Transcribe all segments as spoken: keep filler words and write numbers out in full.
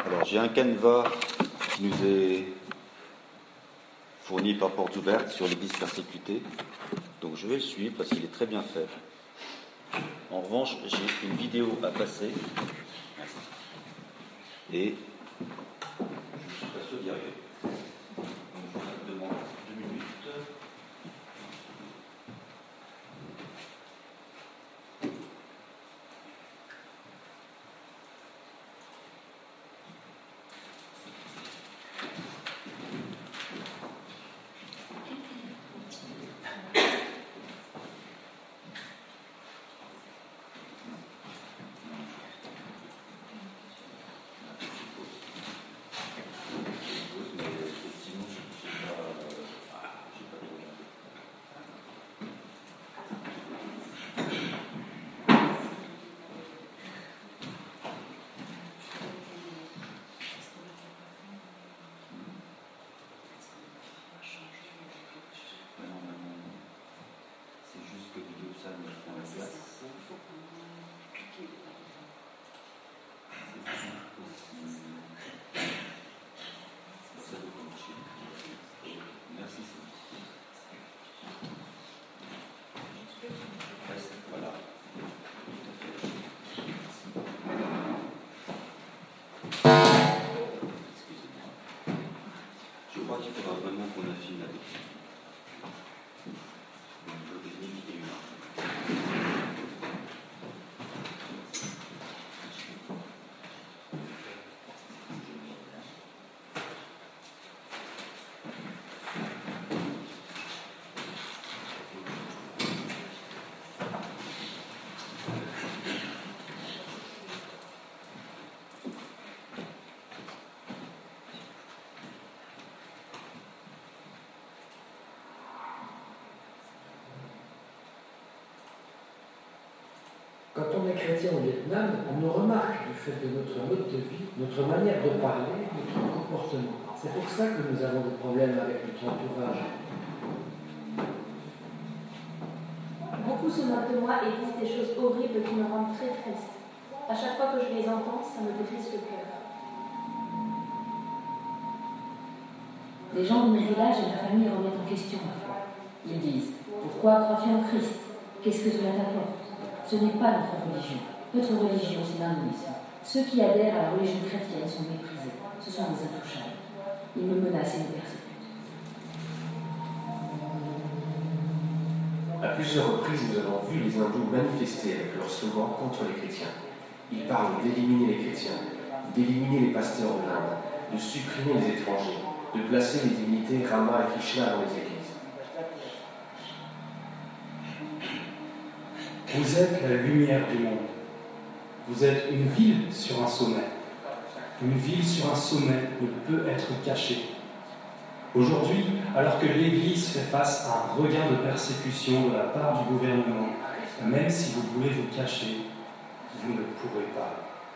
Alors, j'ai un canevas qui nous est fourni par Portes Ouvertes sur l'Église persécutée. Donc, je vais le suivre parce qu'il est très bien fait. En revanche, j'ai une vidéo à passer. Et je suis pas sûr d'y arriver. Donc, je vous demande deux minutes. Je crois qu'il faudra vraiment qu'on affine là-dessus. Au niveau technique et humain. Quand on est chrétien au Vietnam, on nous remarque du fait de notre mode de vie, notre manière de parler, notre comportement. C'est pour ça que nous avons des problèmes avec notre entourage. Beaucoup se moquent de moi et disent des choses horribles qui me rendent très triste. À chaque fois que je les entends, ça me brise le cœur. Les gens de mon village et ma famille remettent en question ma foi. Ils disent « Pourquoi crois-tu en Christ? Qu'est-ce que cela t'apporte ?» Ce n'est pas notre religion. Notre religion, c'est l'hindouisme. Ceux qui adhèrent à la religion chrétienne sont méprisés. Ce sont des intouchables. Ils me menacent et me persécutent. À plusieurs reprises, nous avons vu les hindous manifester avec leur slogan contre les chrétiens. Ils parlent d'éliminer les chrétiens, d'éliminer les pasteurs de l'Inde, de supprimer les étrangers, de placer les divinités Rama et Krishna dans les églises. Vous êtes la lumière du monde. Vous êtes une ville sur un sommet. Une ville sur un sommet ne peut être cachée. Aujourd'hui, alors que l'Église fait face à un regain de persécution de la part du gouvernement, même si vous voulez vous cacher, vous ne pourrez pas.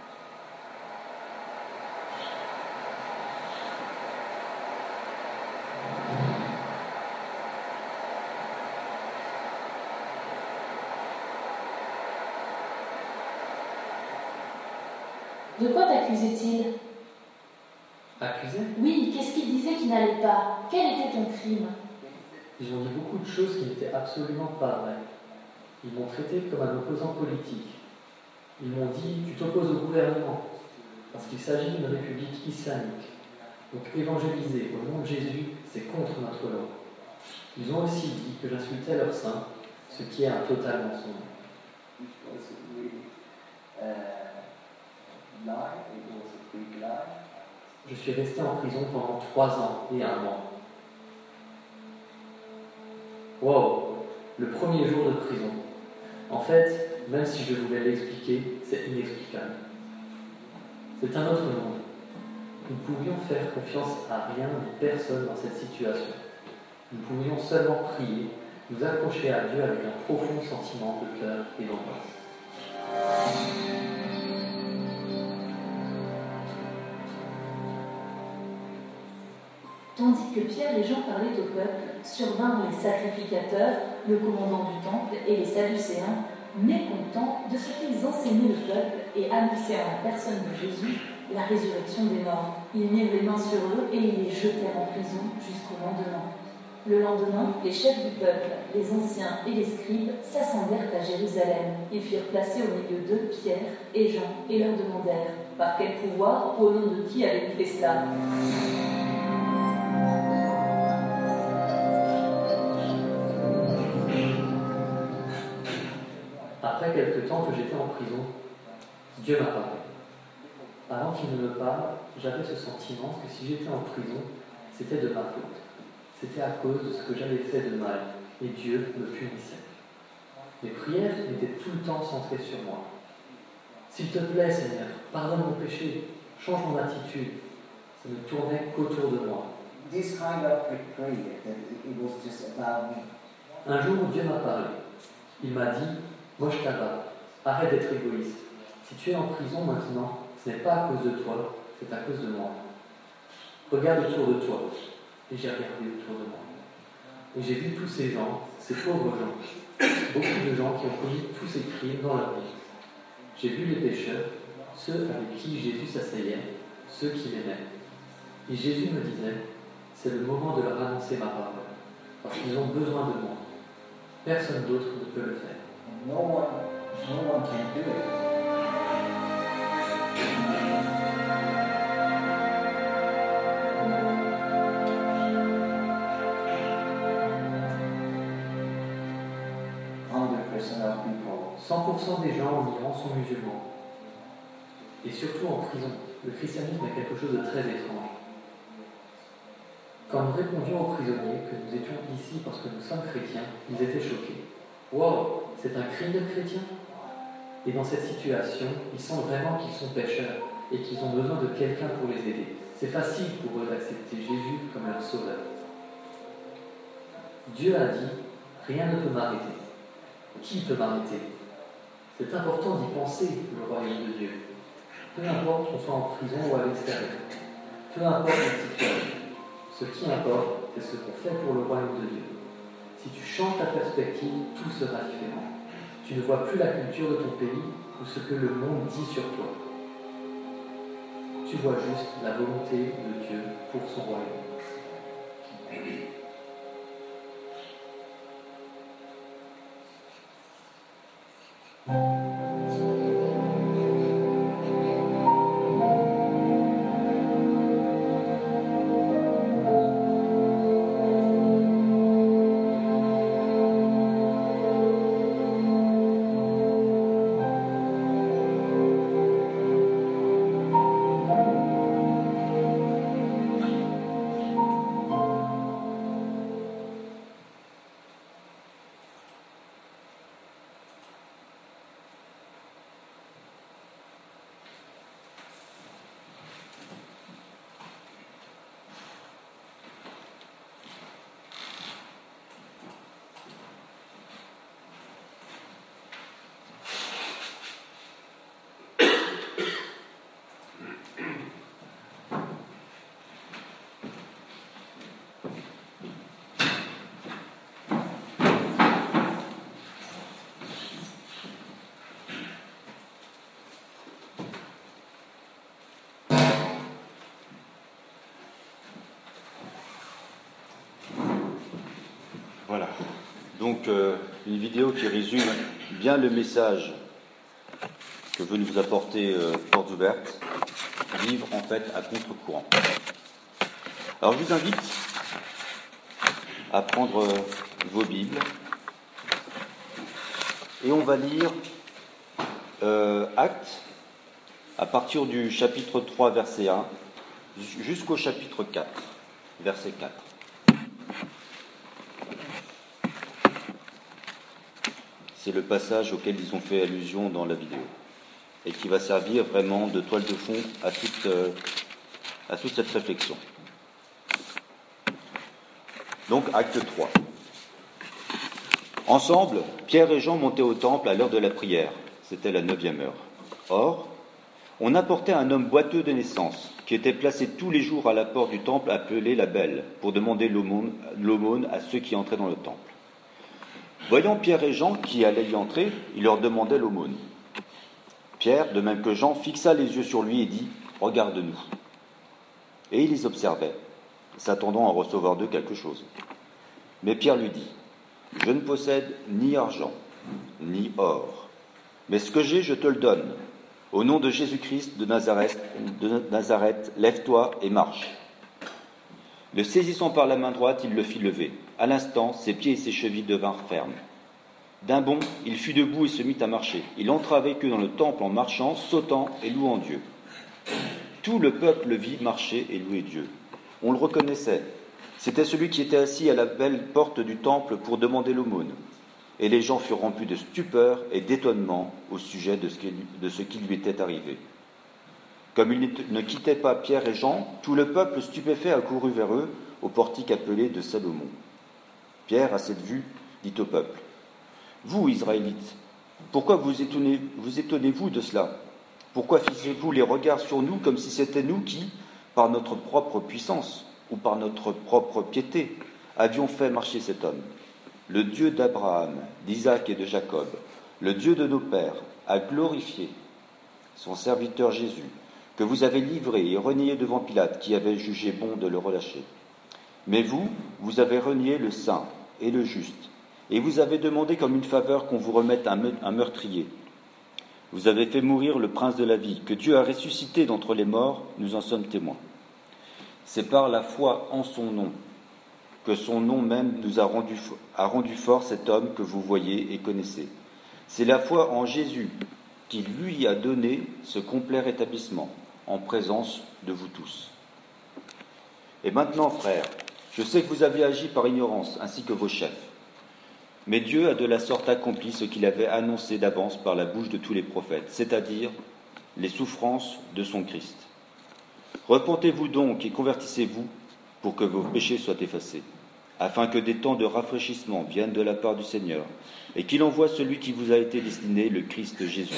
De quoi t'accusait-il? Accusé? Oui, qu'est-ce qu'il disait qui n'allait pas? Quel était ton crime? Ils ont dit beaucoup de choses qui n'étaient absolument pas vraies. Ils m'ont traité comme un opposant politique. Ils m'ont dit « tu t'opposes au gouvernement » parce qu'il s'agit d'une république islamique. Donc évangéliser au nom de Jésus, c'est contre notre loi. Ils ont aussi dit que j'insultais leur saint, ce qui est un total mensonge. Je suis resté en prison pendant trois ans et un mois. Wow, le premier jour de prison. En fait, même si je voulais l'expliquer, c'est inexplicable. C'est un autre monde. Nous pouvions faire confiance à rien ni personne dans cette situation. Nous pouvions seulement prier, nous accrocher à Dieu avec un profond sentiment de cœur et d'angoisse. Tandis que Pierre et Jean parlaient au peuple, survinrent les sacrificateurs, le commandant du temple et les Sadducéens, mécontents de ce qu'ils enseignaient le peuple et annonçaient en la personne de Jésus la résurrection des morts. Ils mirent les mains sur eux et ils les jetèrent en prison jusqu'au lendemain. Le lendemain, les chefs du peuple, les anciens et les scribes s'assemblèrent à Jérusalem. Ils firent placer au milieu d'eux Pierre et Jean et leur demandèrent « Par quel pouvoir, au nom de qui avez-vous fait cela ?» Après quelque temps que j'étais en prison, Dieu m'a parlé. Avant qu'il ne me parle, j'avais ce sentiment que si j'étais en prison, c'était de ma faute. C'était à cause de ce que j'avais fait de mal, et Dieu me punissait. Mes prières étaient tout le temps centrées sur moi. S'il te plaît, Seigneur, pardonne mon péché, change mon attitude. Ça ne tournait qu'autour de moi. This kind of prayer that it was just about me. Un jour, Dieu m'a parlé. Il m'a dit, Moshe Taba, arrête d'être égoïste. Si tu es en prison maintenant, ce n'est pas à cause de toi, c'est à cause de moi. Regarde autour de toi. Et j'ai regardé autour de moi. Et j'ai vu tous ces gens, ces pauvres gens, beaucoup de gens qui ont commis tous ces crimes dans leur vie. J'ai vu les pécheurs, ceux avec qui Jésus s'asseyait, ceux qui l'aimaient. Et Jésus me disait, c'est le moment de leur annoncer ma parole, parce qu'ils ont besoin de moi. Personne d'autre ne peut le faire. No one, no one can do it. cent pour cent des gens en Iran sont musulmans. Et surtout en prison. Le christianisme est quelque chose de très étrange. Quand nous répondions aux prisonniers que nous étions ici parce que nous sommes chrétiens, ils étaient choqués. Wow, c'est un crime d'être chrétien? Et dans cette situation, ils sentent vraiment qu'ils sont pécheurs et qu'ils ont besoin de quelqu'un pour les aider. C'est facile pour eux d'accepter Jésus comme leur sauveur. Dieu a dit, rien ne peut m'arrêter. Qui peut m'arrêter? C'est important d'y penser, le royaume de Dieu. Peu importe qu'on soit en prison ou à l'extérieur. Peu importe la situation. Ce qui importe, c'est ce qu'on fait pour le royaume de Dieu. Si tu changes ta perspective, tout sera différent. Tu ne vois plus la culture de ton pays ou ce que le monde dit sur toi. Tu vois juste la volonté de Dieu pour son royaume. Voilà. Donc, euh, une vidéo qui résume bien le message que veut nous apporter euh, Portes Ouvertes, vivre en fait à contre-courant. Alors, je vous invite à prendre euh, vos Bibles et on va lire euh, Actes à partir du chapitre trois, verset un, jusqu'au chapitre quatre, verset quatre. C'est le passage auquel ils ont fait allusion dans la vidéo et qui va servir vraiment de toile de fond à toute, euh, à toute cette réflexion. Donc, acte trois. Ensemble, Pierre et Jean montaient au temple à l'heure de la prière. C'était la neuvième heure. Or, on apportait un homme boiteux de naissance qui était placé tous les jours à la porte du temple appelé la Belle pour demander l'aumône, l'aumône à ceux qui entraient dans le temple. Voyant Pierre et Jean qui allaient y entrer, il leur demandait l'aumône. Pierre, de même que Jean, fixa les yeux sur lui et dit « regarde-nous. Et il les observait, s'attendant à recevoir d'eux quelque chose. Mais Pierre lui dit, je ne possède ni argent, ni or, mais ce que j'ai, je te le donne. Au nom de Jésus-Christ de Nazareth, de Nazareth, lève-toi et marche. Le saisissant par la main droite, il le fit lever. À l'instant, ses pieds et ses chevilles devinrent fermes. D'un bond, il fut debout et se mit à marcher. Il entra avec eux dans le temple en marchant, sautant et louant Dieu. Tout le peuple le vit marcher et louer Dieu. On le reconnaissait. C'était celui qui était assis à la belle porte du temple pour demander l'aumône. Et les gens furent remplis de stupeur et d'étonnement au sujet de ce qui, de ce qui lui était arrivé. Comme ils ne quittaient pas Pierre et Jean, tout le peuple stupéfait accourut vers eux au portique appelé de Salomon. Pierre, à cette vue, dit au peuple, « Vous, Israélites, pourquoi vous étonnez, vous étonnez-vous de cela ? Pourquoi fixez-vous les regards sur nous comme si c'était nous qui, par notre propre puissance ou par notre propre piété, avions fait marcher cet homme ? Le Dieu d'Abraham, d'Isaac et de Jacob, le Dieu de nos pères, a glorifié son serviteur Jésus, que vous avez livré et renié devant Pilate, qui avait jugé bon de le relâcher. Mais vous, vous avez renié le saint et le juste, et vous avez demandé comme une faveur qu'on vous remette un, me- un meurtrier. Vous avez fait mourir le prince de la vie, que Dieu a ressuscité d'entre les morts, nous en sommes témoins. C'est par la foi en son nom que son nom même nous a rendu, a rendu fort cet homme que vous voyez et connaissez. C'est la foi en Jésus qui lui a donné ce complet rétablissement en présence de vous tous. Et maintenant, frères, je sais que vous avez agi par ignorance, ainsi que vos chefs. Mais Dieu a de la sorte accompli ce qu'il avait annoncé d'avance par la bouche de tous les prophètes, c'est-à-dire les souffrances de son Christ. Repentez-vous donc et convertissez-vous pour que vos péchés soient effacés, afin que des temps de rafraîchissement viennent de la part du Seigneur, et qu'il envoie celui qui vous a été destiné, le Christ Jésus.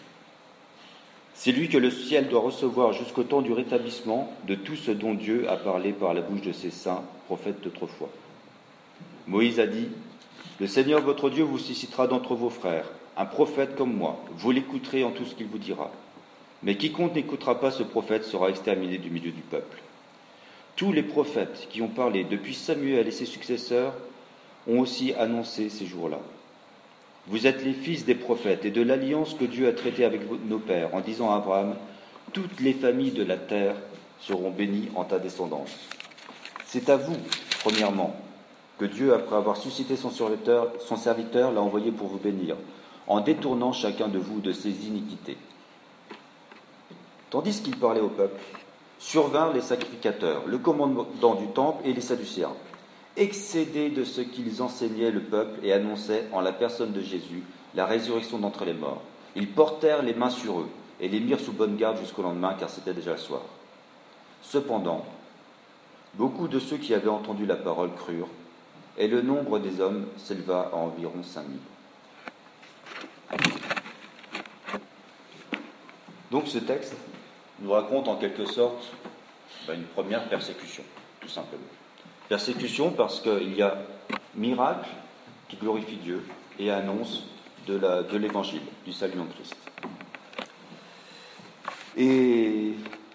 C'est lui que le ciel doit recevoir jusqu'au temps du rétablissement de tout ce dont Dieu a parlé par la bouche de ses saints prophètes d'autrefois. Moïse a dit, « Le Seigneur votre Dieu vous suscitera d'entre vos frères, un prophète comme moi, vous l'écouterez en tout ce qu'il vous dira. Mais quiconque n'écoutera pas ce prophète sera exterminé du milieu du peuple. » Tous les prophètes qui ont parlé depuis Samuel et ses successeurs ont aussi annoncé ces jours-là. Vous êtes les fils des prophètes et de l'alliance que Dieu a traitée avec nos pères en disant à Abraham, « Toutes les familles de la terre seront bénies en ta descendance. » C'est à vous, premièrement, que Dieu, après avoir suscité son serviteur, son serviteur, l'a envoyé pour vous bénir, en détournant chacun de vous de ses iniquités. Tandis qu'il parlait au peuple, survinrent les sacrificateurs, le commandant du temple et les sadducéens, excédés de ce qu'ils enseignaient le peuple et annonçaient en la personne de Jésus la résurrection d'entre les morts. Ils portèrent les mains sur eux et les mirent sous bonne garde jusqu'au lendemain, car c'était déjà le soir. Cependant, beaucoup de ceux qui avaient entendu la parole crurent, et le nombre des hommes s'éleva à environ cinq mille. Donc ce texte nous raconte en quelque sorte ben, une première persécution, tout simplement. Persécution parce qu'il y a miracle qui glorifie Dieu et annonce de, la, de l'évangile, du salut en Christ. Et,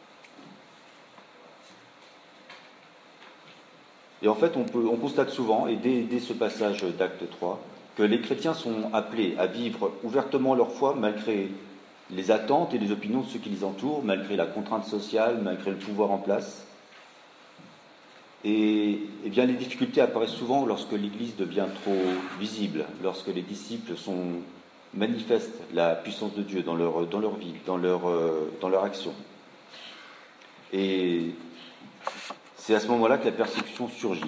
et en fait, on, peut, on constate souvent, et dès, dès ce passage d'Acte trois, que les chrétiens sont appelés à vivre ouvertement leur foi malgré les attentes et les opinions de ceux qui les entourent, malgré la contrainte sociale, malgré le pouvoir en place. Et, et bien les difficultés apparaissent souvent lorsque l'Église devient trop visible, lorsque les disciples sont, manifestent la puissance de Dieu dans leur, dans leur vie, dans leur, euh, dans leur action. Et c'est à ce moment-là que la persécution surgit.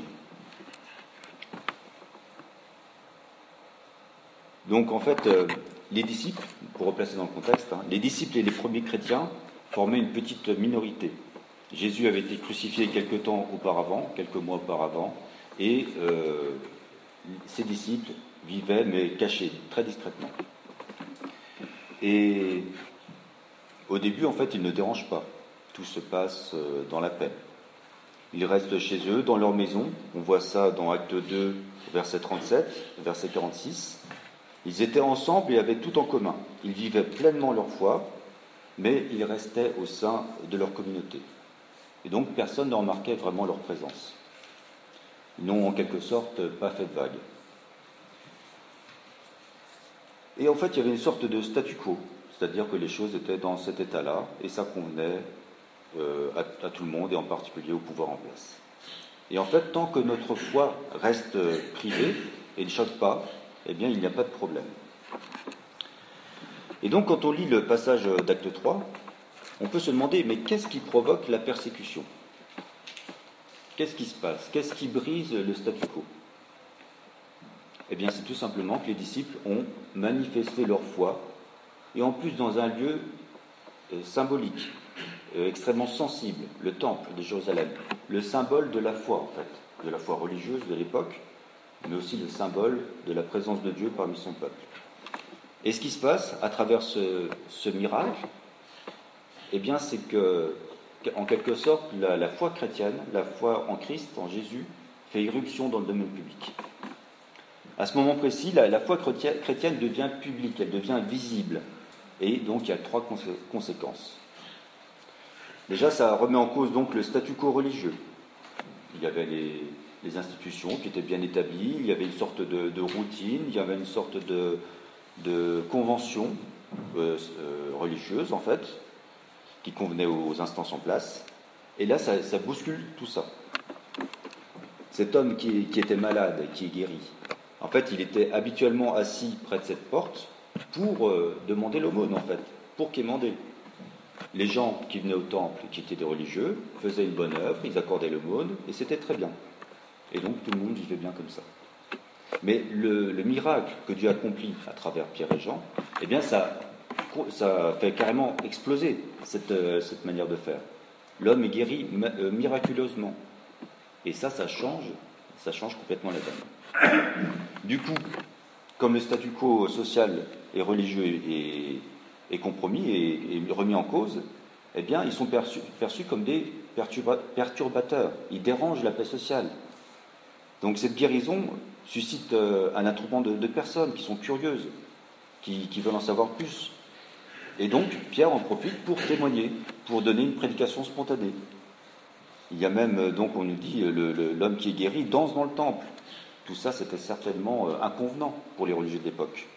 Donc en fait, euh, les disciples, pour replacer dans le contexte, hein, les disciples et les premiers chrétiens formaient une petite minorité. Jésus avait été crucifié quelque temps auparavant, quelques mois auparavant, et euh, ses disciples vivaient, mais cachés, très discrètement. Et au début, en fait, ils ne dérangent pas. Tout se passe euh, dans la paix. Ils restent chez eux, dans leur maison. On voit ça dans Acte deux, verset trente-sept, verset quarante-six. Ils étaient ensemble et avaient tout en commun. Ils vivaient pleinement leur foi, mais ils restaient au sein de leur communauté. Et donc personne ne remarquait vraiment leur présence. Ils n'ont en quelque sorte pas fait de vague. Et en fait, il y avait une sorte de statu quo, c'est-à-dire que les choses étaient dans cet état-là, et ça convenait euh, à, à tout le monde, et en particulier au pouvoir en place. Et en fait, tant que notre foi reste privée et ne choque pas, eh bien, il n'y a pas de problème. Et donc, quand on lit le passage d'Acte trois, on peut se demander, mais qu'est-ce qui provoque la persécution ? Qu'est-ce qui se passe ? Qu'est-ce qui brise le statu quo ? Eh bien, c'est tout simplement que les disciples ont manifesté leur foi, et en plus dans un lieu euh, symbolique, euh, extrêmement sensible, le temple de Jérusalem, le symbole de la foi, en fait, de la foi religieuse de l'époque, mais aussi le symbole de la présence de Dieu parmi son peuple. Et ce qui se passe à travers ce, ce miracle, eh bien, c'est que, en quelque sorte, la, la foi chrétienne, la foi en Christ, en Jésus, fait irruption dans le domaine public. À ce moment précis, la, la foi chrétienne, chrétienne devient publique, elle devient visible. Et donc, il y a trois consé- conséquences. Déjà, ça remet en cause donc le statu quo religieux. Il y avait les, les institutions qui étaient bien établies, il y avait une sorte de, de routine, il y avait une sorte de, de convention euh, euh, religieuse, en fait, qui convenait aux instances en place. Et là, ça, ça bouscule tout ça. Cet homme qui, qui était malade, qui est guéri, en fait, il était habituellement assis près de cette porte pour euh, demander l'aumône, en fait, pour quémander. Les gens qui venaient au temple, qui étaient des religieux, faisaient une bonne œuvre, ils accordaient l'aumône, et c'était très bien. Et donc, tout le monde vivait bien comme ça. Mais le, le miracle que Dieu accomplit à travers Pierre et Jean, eh bien, ça, ça fait carrément exploser cette, euh, cette manière de faire. L'homme est guéri ma- euh, miraculeusement. Et ça, ça change, ça change complètement la donne. Du coup, comme le statu quo social et religieux est, est compromis et, et remis en cause, eh bien, ils sont perçus, perçus comme des perturba- perturbateurs. Ils dérangent la paix sociale. Donc cette guérison suscite euh, un attroupement de, de personnes qui sont curieuses, qui, qui veulent en savoir plus. Et donc, Pierre en profite pour témoigner, pour donner une prédication spontanée. Il y a même, donc, on nous dit, le, le, l'homme qui est guéri danse dans le temple. Tout ça, c'était certainement euh, inconvenant pour les religieux de l'époque.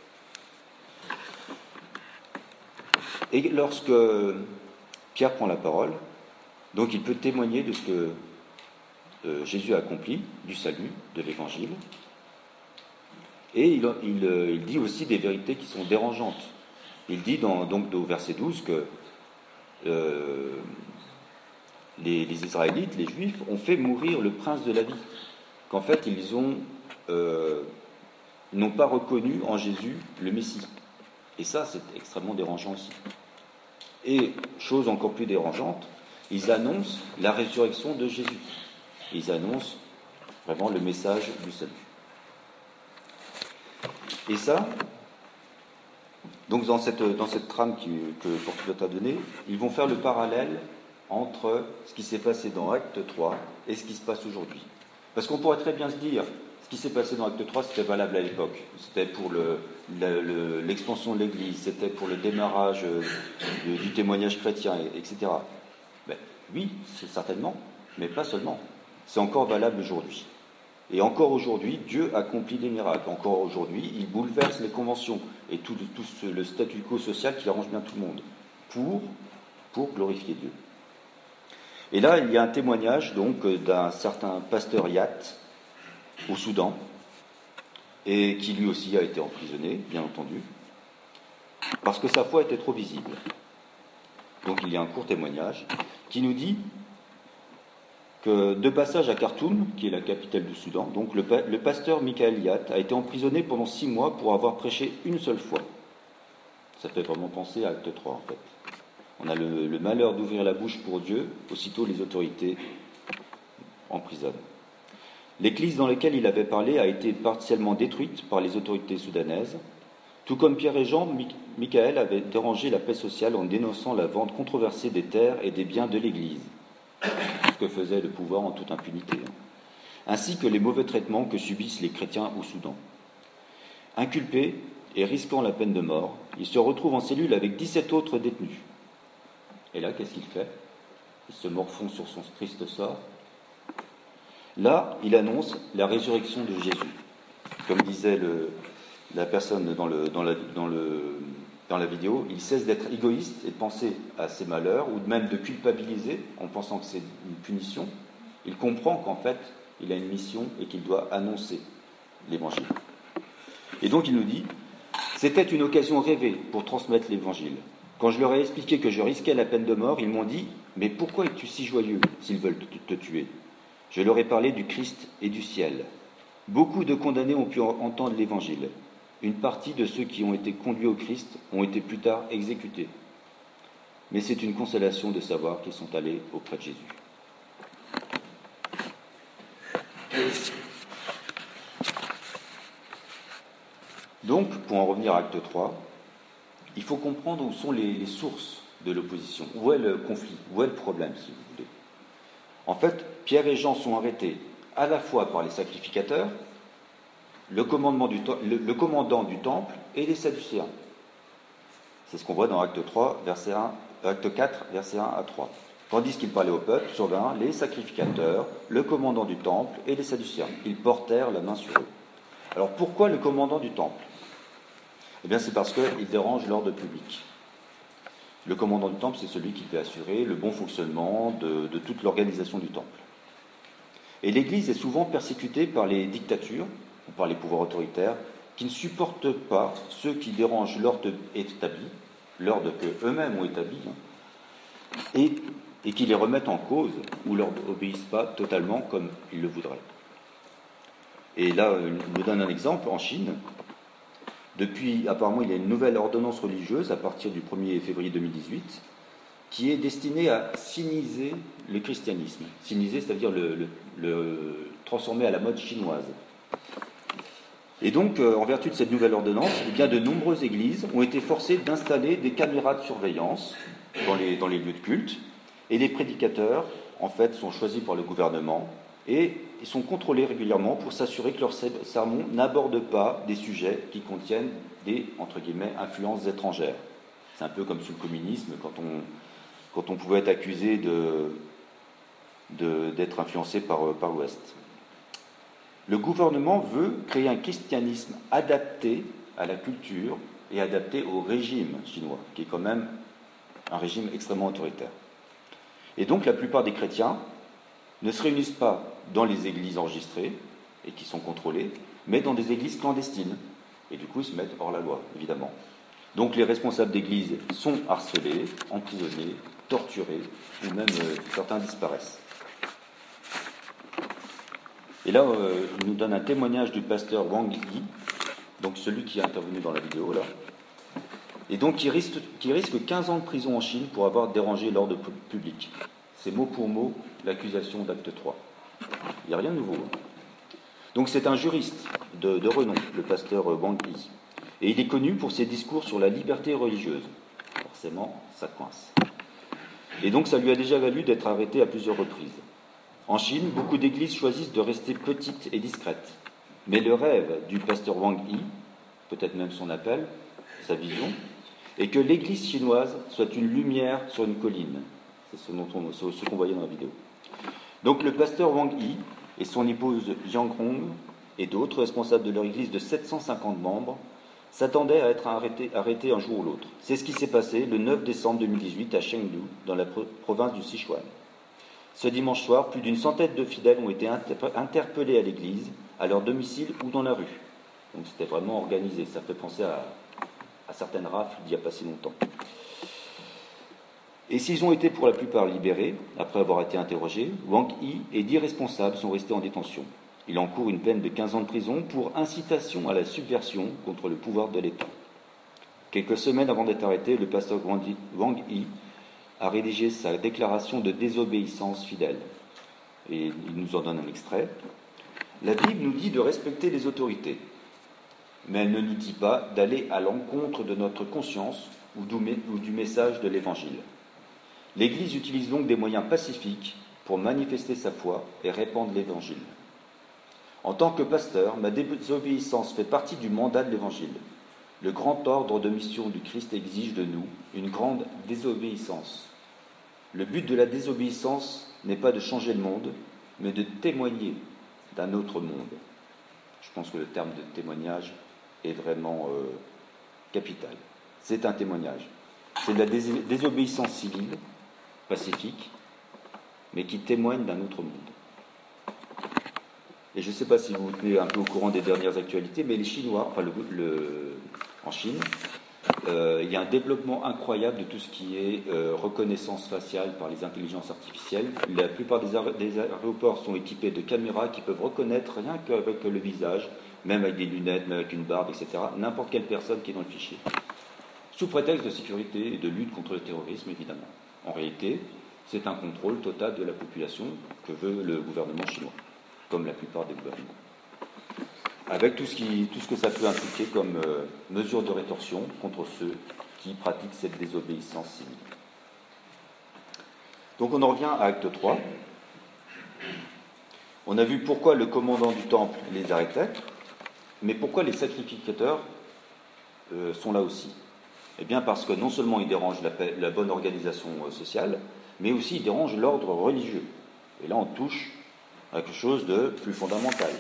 Et lorsque Pierre prend la parole, donc il peut témoigner de ce que euh, Jésus a accompli, du salut, de l'évangile. Et il, il, il dit aussi des vérités qui sont dérangeantes. Il dit dans, donc au verset douze que euh, les, les Israélites, les Juifs, ont fait mourir le prince de la vie. Qu'en fait, ils ont euh, n'ont pas reconnu en Jésus le Messie. Et ça, c'est extrêmement dérangeant aussi. Et, chose encore plus dérangeante, ils annoncent la résurrection de Jésus. Ils annoncent vraiment le message du salut. Et ça, donc dans cette, dans cette trame qui, que Portugal a donnée, ils vont faire le parallèle entre ce qui s'est passé dans Acte trois et ce qui se passe aujourd'hui. Parce qu'on pourrait très bien se dire, ce qui s'est passé dans Acte trois, c'était valable à l'époque. C'était pour le, le, le, l'expansion de l'Église, c'était pour le démarrage de, du témoignage chrétien, et cetera. Ben, oui, c'est certainement, mais pas seulement. C'est encore valable aujourd'hui. Et encore aujourd'hui, Dieu accomplit des miracles. Encore aujourd'hui, il bouleverse les conventions et tout, tout ce, le statu quo social qui arrange bien tout le monde pour, pour glorifier Dieu. Et là, il y a un témoignage donc d'un certain pasteur Yat au Soudan, et qui lui aussi a été emprisonné, bien entendu, parce que sa foi était trop visible. Donc il y a un court témoignage qui nous dit que de passage à Khartoum, qui est la capitale du Soudan, donc le, le pasteur Michael Yat a été emprisonné pendant six mois pour avoir prêché une seule fois. Ça fait vraiment penser à Acte trois, en fait. On a le, le malheur d'ouvrir la bouche pour Dieu, aussitôt les autorités emprisonnent. L'église dans laquelle il avait parlé a été partiellement détruite par les autorités soudanaises. Tout comme Pierre et Jean, Michael avait dérangé la paix sociale en dénonçant la vente controversée des terres et des biens de l'église, ce que faisait le pouvoir en toute impunité, ainsi que les mauvais traitements que subissent les chrétiens au Soudan. Inculpé et risquant la peine de mort, il se retrouve en cellule avec dix-sept autres détenus. Et là, qu'est-ce qu'il fait? Il se morfond sur son triste sort. Là, il annonce la résurrection de Jésus. Comme disait le, la personne dans, le, dans, la, dans, le, dans la vidéo, il cesse d'être égoïste et de penser à ses malheurs, ou même de culpabiliser en pensant que c'est une punition. Il comprend qu'en fait, il a une mission et qu'il doit annoncer l'Évangile. Et donc il nous dit, c'était une occasion rêvée pour transmettre l'Évangile. Quand je leur ai expliqué que je risquais la peine de mort, ils m'ont dit, mais pourquoi es-tu si joyeux s'ils veulent te, te tuer? Je leur ai parlé du Christ et du ciel. Beaucoup de condamnés ont pu entendre l'Évangile. Une partie de ceux qui ont été conduits au Christ ont été plus tard exécutés. Mais c'est une consolation de savoir qu'ils sont allés auprès de Jésus. Donc, pour en revenir à Acte trois, il faut comprendre où sont les, les sources de l'opposition, où est le conflit, où est le problème, si vous voulez. En fait, Pierre et Jean sont arrêtés à la fois par les sacrificateurs, le, commandement du, le, le commandant du temple et les Sadducéens. C'est ce qu'on voit dans Acte trois, verset un, Acte quatre, verset un à trois. Tandis qu'ils parlaient au peuple, survinrent les sacrificateurs, le commandant du temple et les Sadducéens. Ils portèrent la main sur eux. Alors pourquoi le commandant du temple? Eh bien c'est parce qu'il dérange l'ordre public. Le commandant du temple, c'est celui qui devait assurer le bon fonctionnement de, de toute l'organisation du temple. Et l'Église est souvent persécutée par les dictatures, ou par les pouvoirs autoritaires, qui ne supportent pas ceux qui dérangent l'ordre établi, l'ordre qu'eux-mêmes ont établi, hein, et, et qui les remettent en cause, ou leur obéissent pas totalement comme ils le voudraient. Et là, je vous donne un exemple, en Chine, depuis, apparemment, il y a une nouvelle ordonnance religieuse à partir du premier février deux mille dix-huit qui est destinée à siniser le christianisme. Siniser, c'est-à-dire le, le, le transformer à la mode chinoise. Et donc, euh, en vertu de cette nouvelle ordonnance, eh bien, de nombreuses églises ont été forcées d'installer des caméras de surveillance dans les, dans les lieux de culte, et les prédicateurs, en fait, sont choisis par le gouvernement et ils sont contrôlés régulièrement pour s'assurer que leurs sermons n'abordent pas des sujets qui contiennent des, entre guillemets, influences étrangères. C'est un peu comme sous le communisme, quand on, quand on pouvait être accusé de, de, d'être influencé par, par l'Ouest. Le gouvernement veut créer un christianisme adapté à la culture et adapté au régime chinois, qui est quand même un régime extrêmement autoritaire. Et donc la plupart des chrétiens ne se réunissent pas dans les églises enregistrées et qui sont contrôlées, mais dans des églises clandestines. Et du coup, ils se mettent hors la loi, évidemment. Donc les responsables d'églises sont harcelés, emprisonnés, torturés, ou même euh, certains disparaissent. Et là, euh, il nous donne un témoignage du pasteur Wang Yi, donc celui qui est intervenu dans la vidéo, là, et donc qui risque, qui risque quinze ans de prison en Chine pour avoir dérangé l'ordre public. C'est mot pour mot l'accusation d'Acte trois. Il n'y a rien de nouveau. Donc c'est un juriste de, de renom, le pasteur Wang Yi. Et il est connu pour ses discours sur la liberté religieuse. Forcément, ça coince. Et donc ça lui a déjà valu d'être arrêté à plusieurs reprises. En Chine, beaucoup d'églises choisissent de rester petites et discrètes. Mais le rêve du pasteur Wang Yi, peut-être même son appel, sa vision, est que l'église chinoise soit une lumière sur une colline. C'est ce, dont on, ce qu'on voyait dans la vidéo. Donc le pasteur Wang Yi et son épouse Yang Hong et d'autres responsables de leur église de sept cent cinquante membres s'attendaient à être arrêtés, arrêtés un jour ou l'autre. C'est ce qui s'est passé le neuf décembre deux mille dix-huit à Chengdu, dans la province du Sichuan. Ce dimanche soir, plus d'une centaine de fidèles ont été interpellés à l'église, à leur domicile ou dans la rue. Donc c'était vraiment organisé. Ça fait penser à, à certaines rafles d'il n'y a pas si longtemps. Et s'ils ont été pour la plupart libérés, après avoir été interrogés, Wang Yi et dix responsables sont restés en détention. Il encourt une peine de quinze ans de prison pour incitation à la subversion contre le pouvoir de l'État. Quelques semaines avant d'être arrêté, le pasteur Wang Yi a rédigé sa déclaration de désobéissance fidèle. Et il nous en donne un extrait. La Bible nous dit de respecter les autorités, mais elle ne nous dit pas d'aller à l'encontre de notre conscience ou du message de l'Évangile. L'Église utilise donc des moyens pacifiques pour manifester sa foi et répandre l'Évangile. En tant que pasteur, ma désobéissance fait partie du mandat de l'Évangile. Le grand ordre de mission du Christ exige de nous une grande désobéissance Le but de la désobéissance n'est pas de changer le monde, mais de témoigner d'un autre monde. Je pense que le terme de témoignage est vraiment euh, capital. C'est un témoignage. C'est de la dés- désobéissance civile, pacifique, mais qui témoigne d'un autre monde. Et je ne sais pas si vous vous tenez un peu au courant des dernières actualités, mais les Chinois, enfin le, le, en Chine, euh, il y a un développement incroyable de tout ce qui est euh, reconnaissance faciale par les intelligences artificielles. La plupart des, aé- des aéroports sont équipés de caméras qui peuvent reconnaître rien qu'avec le visage, même avec des lunettes, même avec une barbe, et cetera, n'importe quelle personne qui est dans le fichier. Sous prétexte de sécurité et de lutte contre le terrorisme, évidemment. En réalité, c'est un contrôle total de la population que veut le gouvernement chinois, comme la plupart des gouvernements. Avec tout ce, qui, tout ce que ça peut impliquer comme euh, mesure de rétorsion contre ceux qui pratiquent cette désobéissance civile. Donc on en revient à Acte trois. On a vu pourquoi le commandant du temple les arrêtait, mais pourquoi les sacrificateurs euh, sont là aussi. Eh bien parce que non seulement ils dérangent la, paix, la bonne organisation euh, sociale, mais aussi ils dérangent l'ordre religieux. Et là on touche à quelque chose de plus fondamental.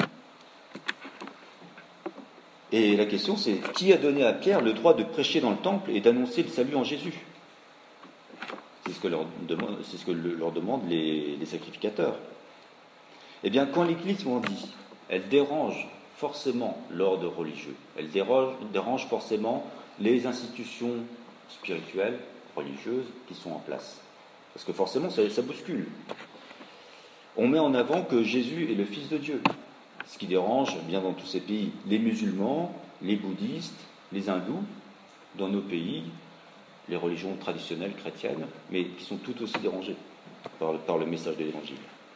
Et la question c'est, qui a donné à Pierre le droit de prêcher dans le temple et d'annoncer le salut en Jésus ? C'est ce que leur demande, c'est ce que leur demandent les, les sacrificateurs. Eh bien, quand l'Église grandit, elle dérange forcément l'ordre religieux. Elle dérange, dérange forcément les institutions spirituelles, religieuses qui sont en place. Parce que forcément, ça, ça bouscule. On met en avant que Jésus est le Fils de Dieu. Ce qui dérange, bien dans tous ces pays, les musulmans, les bouddhistes, les hindous, dans nos pays, les religions traditionnelles chrétiennes, mais qui sont tout aussi dérangées par, par le message de l'Évangile.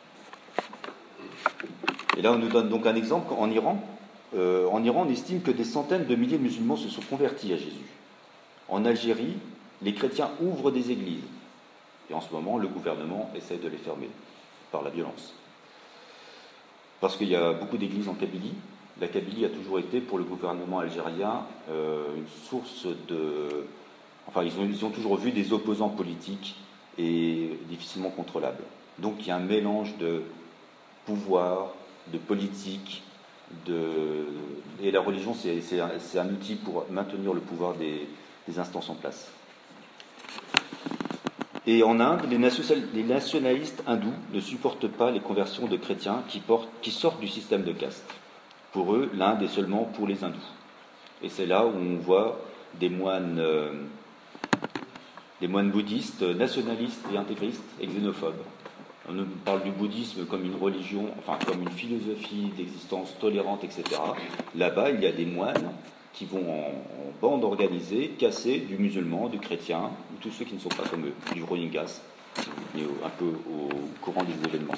Et là, on nous donne donc un exemple en Iran. Euh, en Iran, on estime que des centaines de milliers de musulmans se sont convertis à Jésus. En Algérie, les chrétiens ouvrent des églises. Et en ce moment, le gouvernement essaie de les fermer par la violence. Parce qu'il y a beaucoup d'églises en Kabylie. La Kabylie a toujours été, pour le gouvernement algérien, euh, une source de... Enfin, ils ont, ils ont toujours vu des opposants politiques et difficilement contrôlables. Donc, il y a un mélange de pouvoir, de politique, de... et la religion, c'est, c'est, un, c'est un outil pour maintenir le pouvoir des, des instances en place. Et en Inde, les nationalistes hindous ne supportent pas les conversions de chrétiens qui, portent, qui sortent du système de caste. Pour eux, l'Inde est seulement pour les hindous. Et c'est là où on voit des moines, euh, des moines bouddhistes nationalistes et intégristes et xénophobes. On nous parle du bouddhisme comme une religion, enfin comme une philosophie d'existence tolérante, et cetera. Là-bas, il y a des moines qui vont en, en bande organisée casser du musulman, du chrétien, ou tous ceux qui ne sont pas comme eux, du Rohingyas, un peu au courant des événements.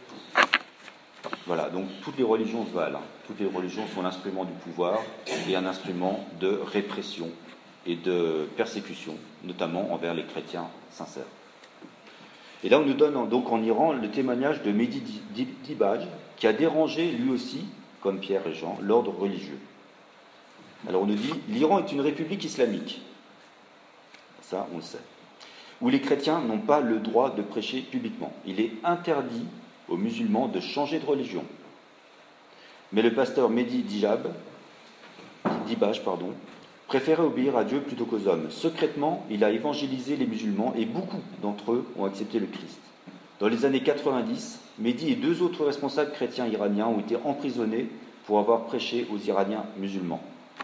Voilà, donc toutes les religions se valent. Hein. Toutes les religions sont l'instrument du pouvoir et un instrument de répression et de persécution, notamment envers les chrétiens sincères. Et là, on nous donne donc en Iran le témoignage de Mehdi Dibaj, qui a dérangé lui aussi, comme Pierre et Jean, l'ordre religieux. Alors on nous dit, l'Iran est une république islamique, ça on le sait, où les chrétiens n'ont pas le droit de prêcher publiquement. Il est interdit aux musulmans de changer de religion. Mais le pasteur Mehdi Dibaj, Dibaj pardon, préférait obéir à Dieu plutôt qu'aux hommes. Secrètement, il a évangélisé les musulmans et beaucoup d'entre eux ont accepté le Christ. Dans les années quatre-vingt-dix, Mehdi et deux autres responsables chrétiens iraniens ont été emprisonnés pour avoir prêché aux Iraniens musulmans.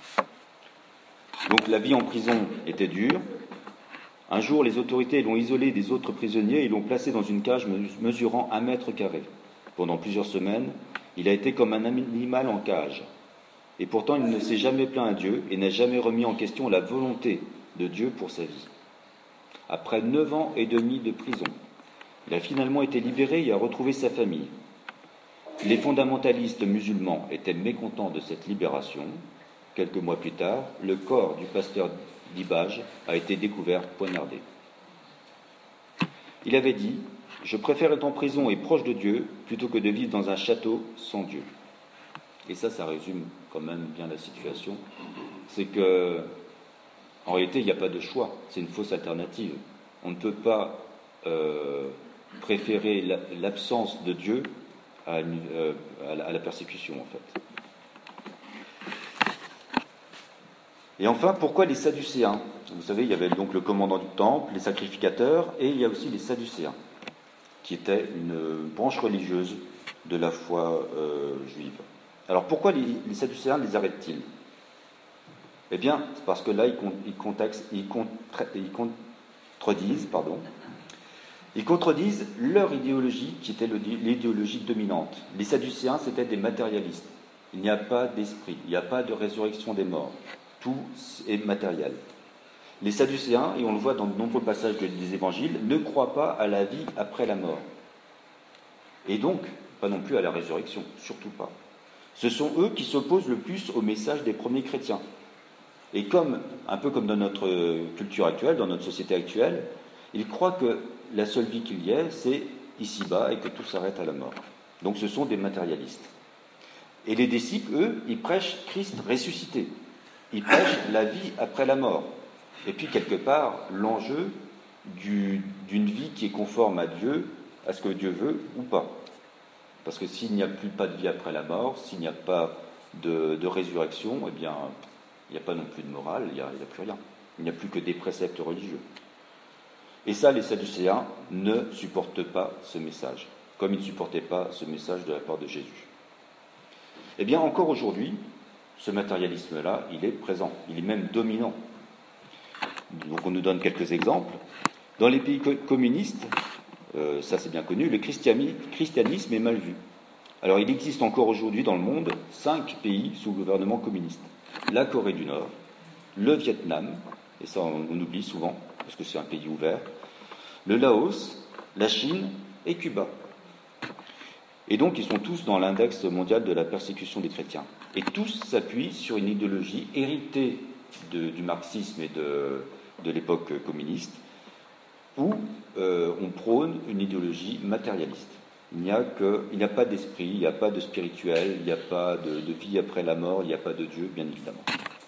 Donc la vie en prison était dure. Un jour, les autorités l'ont isolé des autres prisonniers et l'ont placé dans une cage mesurant un mètre carré. Pendant plusieurs semaines, il a été comme un animal en cage. Et pourtant, il ne s'est jamais plaint à Dieu et n'a jamais remis en question la volonté de Dieu pour sa vie. Après neuf ans et demi de prison, il a finalement été libéré et a retrouvé sa famille. Les fondamentalistes musulmans étaient mécontents de cette libération. Quelques mois plus tard, le corps du pasteur Dibaj a été découvert poignardé. Il avait dit « Je préfère être en prison et proche de Dieu plutôt que de vivre dans un château sans Dieu. » Et ça, ça résume quand même bien la situation. C'est que, en réalité, il n'y a pas de choix. C'est une fausse alternative. On ne peut pas euh, préférer la, l'absence de Dieu à, une, euh, à, la, à la persécution, en fait. Et enfin, pourquoi les Sadducéens? Vous savez, il y avait donc le commandant du temple, les sacrificateurs, et il y a aussi les Sadducéens, qui étaient une branche religieuse de la foi euh, juive. Alors pourquoi les, les Sadducéens les arrêtent-ils? Eh bien, c'est parce que là, ils, ils, contexte, ils, contre, ils contredisent, pardon, ils contredisent leur idéologie, qui était l'idéologie dominante. Les Sadducéens, c'était des matérialistes. Il n'y a pas d'esprit, il n'y a pas de résurrection des morts. Tout est matériel. Les Sadducéens, et on le voit dans de nombreux passages des évangiles, ne croient pas à la vie après la mort. Et donc, pas non plus à la résurrection, surtout pas. Ce sont eux qui s'opposent le plus au message des premiers chrétiens. Et comme, un peu comme dans notre culture actuelle, dans notre société actuelle, ils croient que la seule vie qu'il y ait, c'est ici-bas et que tout s'arrête à la mort. Donc ce sont des matérialistes. Et les disciples, eux, ils prêchent Christ ressuscité. Ils prêchent la vie après la mort. Et puis, quelque part, l'enjeu du, d'une vie qui est conforme à Dieu, à ce que Dieu veut ou pas. Parce que s'il n'y a plus pas de vie après la mort, s'il n'y a pas de, de résurrection, eh bien, il n'y a pas non plus de morale, il n'y a, il n'y a plus rien. Il n'y a plus que des préceptes religieux. Et ça, les Sadducéens ne supportent pas ce message, comme ils ne supportaient pas ce message de la part de Jésus. Eh bien, encore aujourd'hui, ce matérialisme-là, il est présent, il est même dominant. Donc on nous donne quelques exemples. Dans les pays communistes, euh, ça c'est bien connu, le christianisme est mal vu. Alors il existe encore aujourd'hui dans le monde cinq pays sous gouvernement communiste. La Corée du Nord, le Vietnam, et ça on, on oublie souvent, parce que c'est un pays ouvert, le Laos, la Chine et Cuba. Et donc ils sont tous dans l'index mondial de la persécution des chrétiens. Et tous s'appuient sur une idéologie héritée de, du marxisme et de, de l'époque communiste, où euh, on prône une idéologie matérialiste. Il n'y a, que, il n'y a pas d'esprit, il n'y a pas de spirituel, il n'y a pas de, de vie après la mort, il n'y a pas de Dieu, bien évidemment.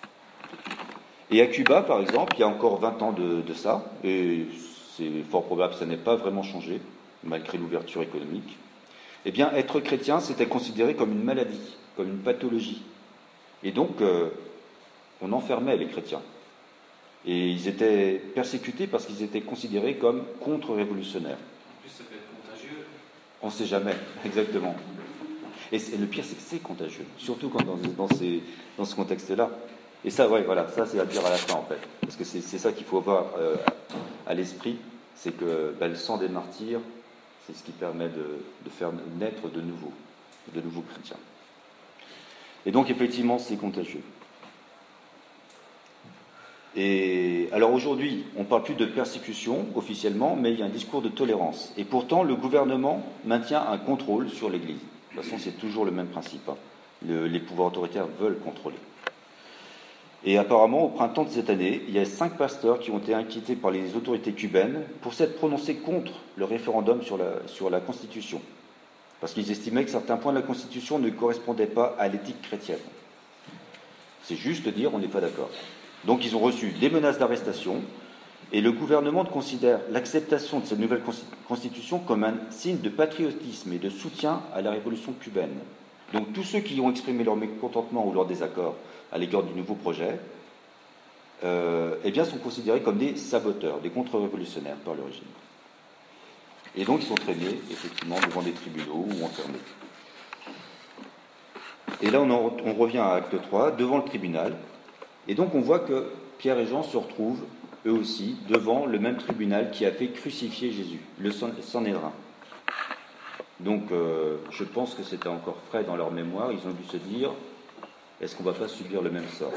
Et à Cuba, par exemple, il y a encore vingt ans de, de ça, et c'est fort probable que ça n'ait pas vraiment changé, malgré l'ouverture économique. Eh bien, être chrétien, c'était considéré comme une maladie, comme une pathologie. Et donc, euh, on enfermait les chrétiens. Et ils étaient persécutés parce qu'ils étaient considérés comme contre-révolutionnaires. En plus, ça peut être contagieux. On ne sait jamais, exactement. Et le pire, c'est que c'est contagieux, surtout quand dans, dans, ces, dans ce contexte-là. Et ça, ouais, voilà, ça, c'est à dire à la fin, en fait. Parce que c'est, c'est ça qu'il faut avoir euh, à l'esprit, c'est que bah, le sang des martyrs, c'est ce qui permet de, de faire naître de nouveaux, de nouveaux chrétiens. Et donc, effectivement, c'est contagieux. Et alors aujourd'hui, on ne parle plus de persécution officiellement, mais il y a un discours de tolérance. Et pourtant, le gouvernement maintient un contrôle sur l'Église. De toute façon, c'est toujours le même principe. Hein. Le, les pouvoirs autoritaires veulent contrôler. Et apparemment, au printemps de cette année, il y a cinq pasteurs qui ont été inquiétés par les autorités cubaines pour s'être prononcés contre le référendum sur la, sur la Constitution. Parce qu'ils estimaient que certains points de la Constitution ne correspondaient pas à l'éthique chrétienne. C'est juste dire on n'est pas d'accord. Donc ils ont reçu des menaces d'arrestation, et le gouvernement considère l'acceptation de cette nouvelle constitution comme un signe de patriotisme et de soutien à la révolution cubaine. Donc tous ceux qui ont exprimé leur mécontentement ou leur désaccord à l'égard du nouveau projet, euh, eh bien, sont considérés comme des saboteurs, des contre-révolutionnaires par le régime. Et donc ils sont traînés, effectivement, devant des tribunaux ou enfermés. Et là, on, en, on revient à acte trois, devant le tribunal. Et donc on voit que Pierre et Jean se retrouvent, eux aussi, devant le même tribunal qui a fait crucifier Jésus, le Sanhédrin. Donc euh, je pense que c'était encore frais dans leur mémoire, ils ont dû se dire, est-ce qu'on ne va pas subir le même sort?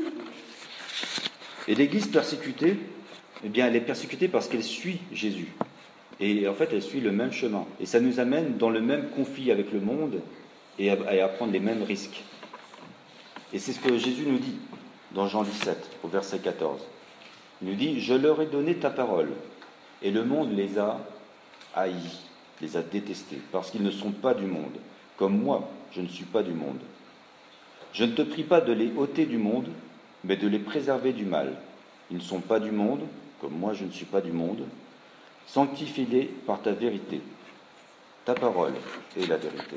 Et l'Église persécutée, eh bien elle est persécutée parce qu'elle suit Jésus. Et en fait elle suit le même chemin. Et ça nous amène dans le même conflit avec le monde et à, et à prendre les mêmes risques. Et c'est ce que Jésus nous dit dans Jean dix-sept, au verset quatorze. Il nous dit « Je leur ai donné ta parole, et le monde les a haïs, les a détestés, parce qu'ils ne sont pas du monde, comme moi, je ne suis pas du monde. Je ne te prie pas de les ôter du monde, mais de les préserver du mal. Ils ne sont pas du monde, comme moi, je ne suis pas du monde. Sanctifie-les par ta vérité. Ta parole est la vérité.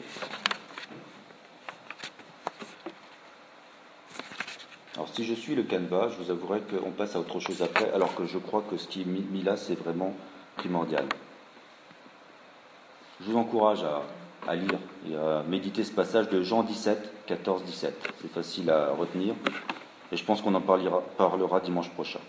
Alors si je suis le canevas, je vous avouerai qu'on passe à autre chose après, alors que je crois que ce qui est mis là, c'est vraiment primordial. Je vous encourage à, à lire et à méditer ce passage de Jean dix-sept, quatorze dix-sept. C'est facile à retenir et je pense qu'on en parlera, parlera dimanche prochain.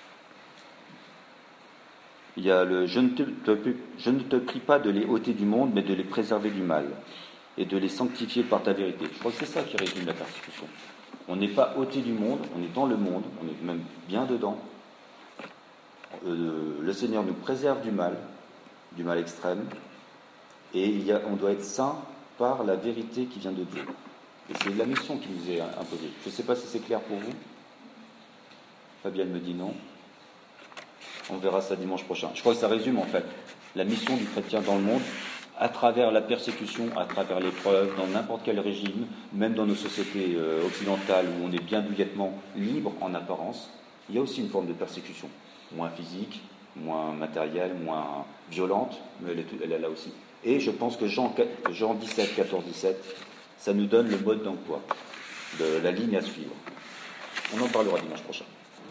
Il y a le je ne, te, te, je ne te prie pas de les ôter du monde, mais de les préserver du mal et de les sanctifier par ta vérité. Je crois que c'est ça qui résume la persécution. On n'est pas ôté du monde, on est dans le monde, on est même bien dedans. Euh, le Seigneur nous préserve du mal, du mal extrême, et il y a, on doit être saint par la vérité qui vient de Dieu. Et c'est la mission qui nous est imposée. Je ne sais pas si c'est clair pour vous. Fabienne me dit non. On verra ça dimanche prochain. Je crois que ça résume en fait la mission du chrétien dans le monde, à travers la persécution, à travers l'épreuve, dans n'importe quel régime, même dans nos sociétés euh, occidentales où on est bien douillettement libre en apparence, il y a aussi une forme de persécution, moins physique, moins matérielle, moins violente, mais elle est, elle est là aussi. Et je pense que Jean, Jean dix-sept, quatorze dix-sept, ça nous donne le mode d'emploi, de la ligne à suivre. On en parlera dimanche prochain.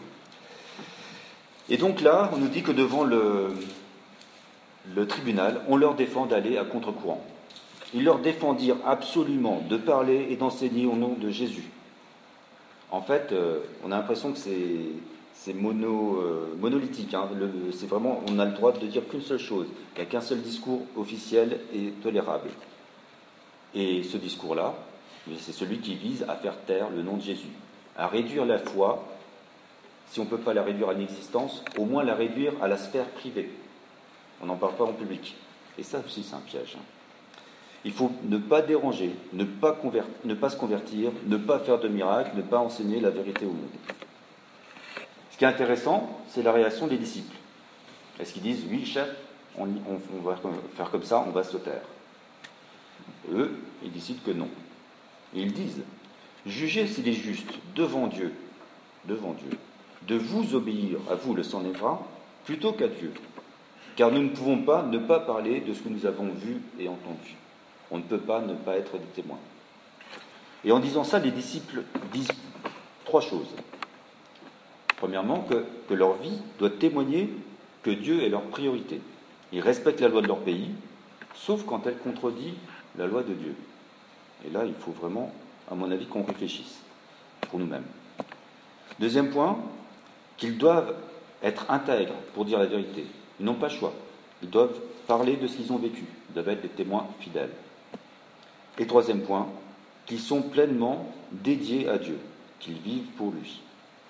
Et donc là, on nous dit que devant le, le tribunal, on leur défend d'aller à contre-courant. Ils leur défendirent absolument de parler et d'enseigner au nom de Jésus. En fait, euh, on a l'impression que c'est, c'est mono, euh, monolithique. Hein. Le, c'est vraiment, on a le droit de dire qu'une seule chose. Il n'y a qu'un seul discours officiel et tolérable. Et ce discours-là, c'est celui qui vise à faire taire le nom de Jésus, à réduire la foi. Si on ne peut pas la réduire à l'inexistence, au moins la réduire à la sphère privée. On n'en parle pas en public. Et ça aussi, c'est un piège. Il faut ne pas déranger, ne pas, convertir, ne pas se convertir, ne pas faire de miracle, ne pas enseigner la vérité au monde. Ce qui est intéressant, c'est la réaction des disciples. Est-ce qu'ils disent, oui, chef, on, on, on va faire comme ça, on va se taire. Eux, ils décident que non. Et ils disent, jugez s'il est juste devant Dieu, devant Dieu, de vous obéir à vous, le Sanhédrin, plutôt qu'à Dieu. Car nous ne pouvons pas ne pas parler de ce que nous avons vu et entendu. On ne peut pas ne pas être des témoins. Et en disant ça, les disciples disent trois choses. Premièrement, que, que leur vie doit témoigner que Dieu est leur priorité. Ils respectent la loi de leur pays, sauf quand elle contredit la loi de Dieu. Et là, il faut vraiment, à mon avis, qu'on réfléchisse pour nous-mêmes. Deuxième point, qu'ils doivent être intègres pour dire la vérité. Ils n'ont pas le choix. Ils doivent parler de ce qu'ils ont vécu. Ils doivent être des témoins fidèles. Et troisième point, qu'ils sont pleinement dédiés à Dieu, qu'ils vivent pour lui.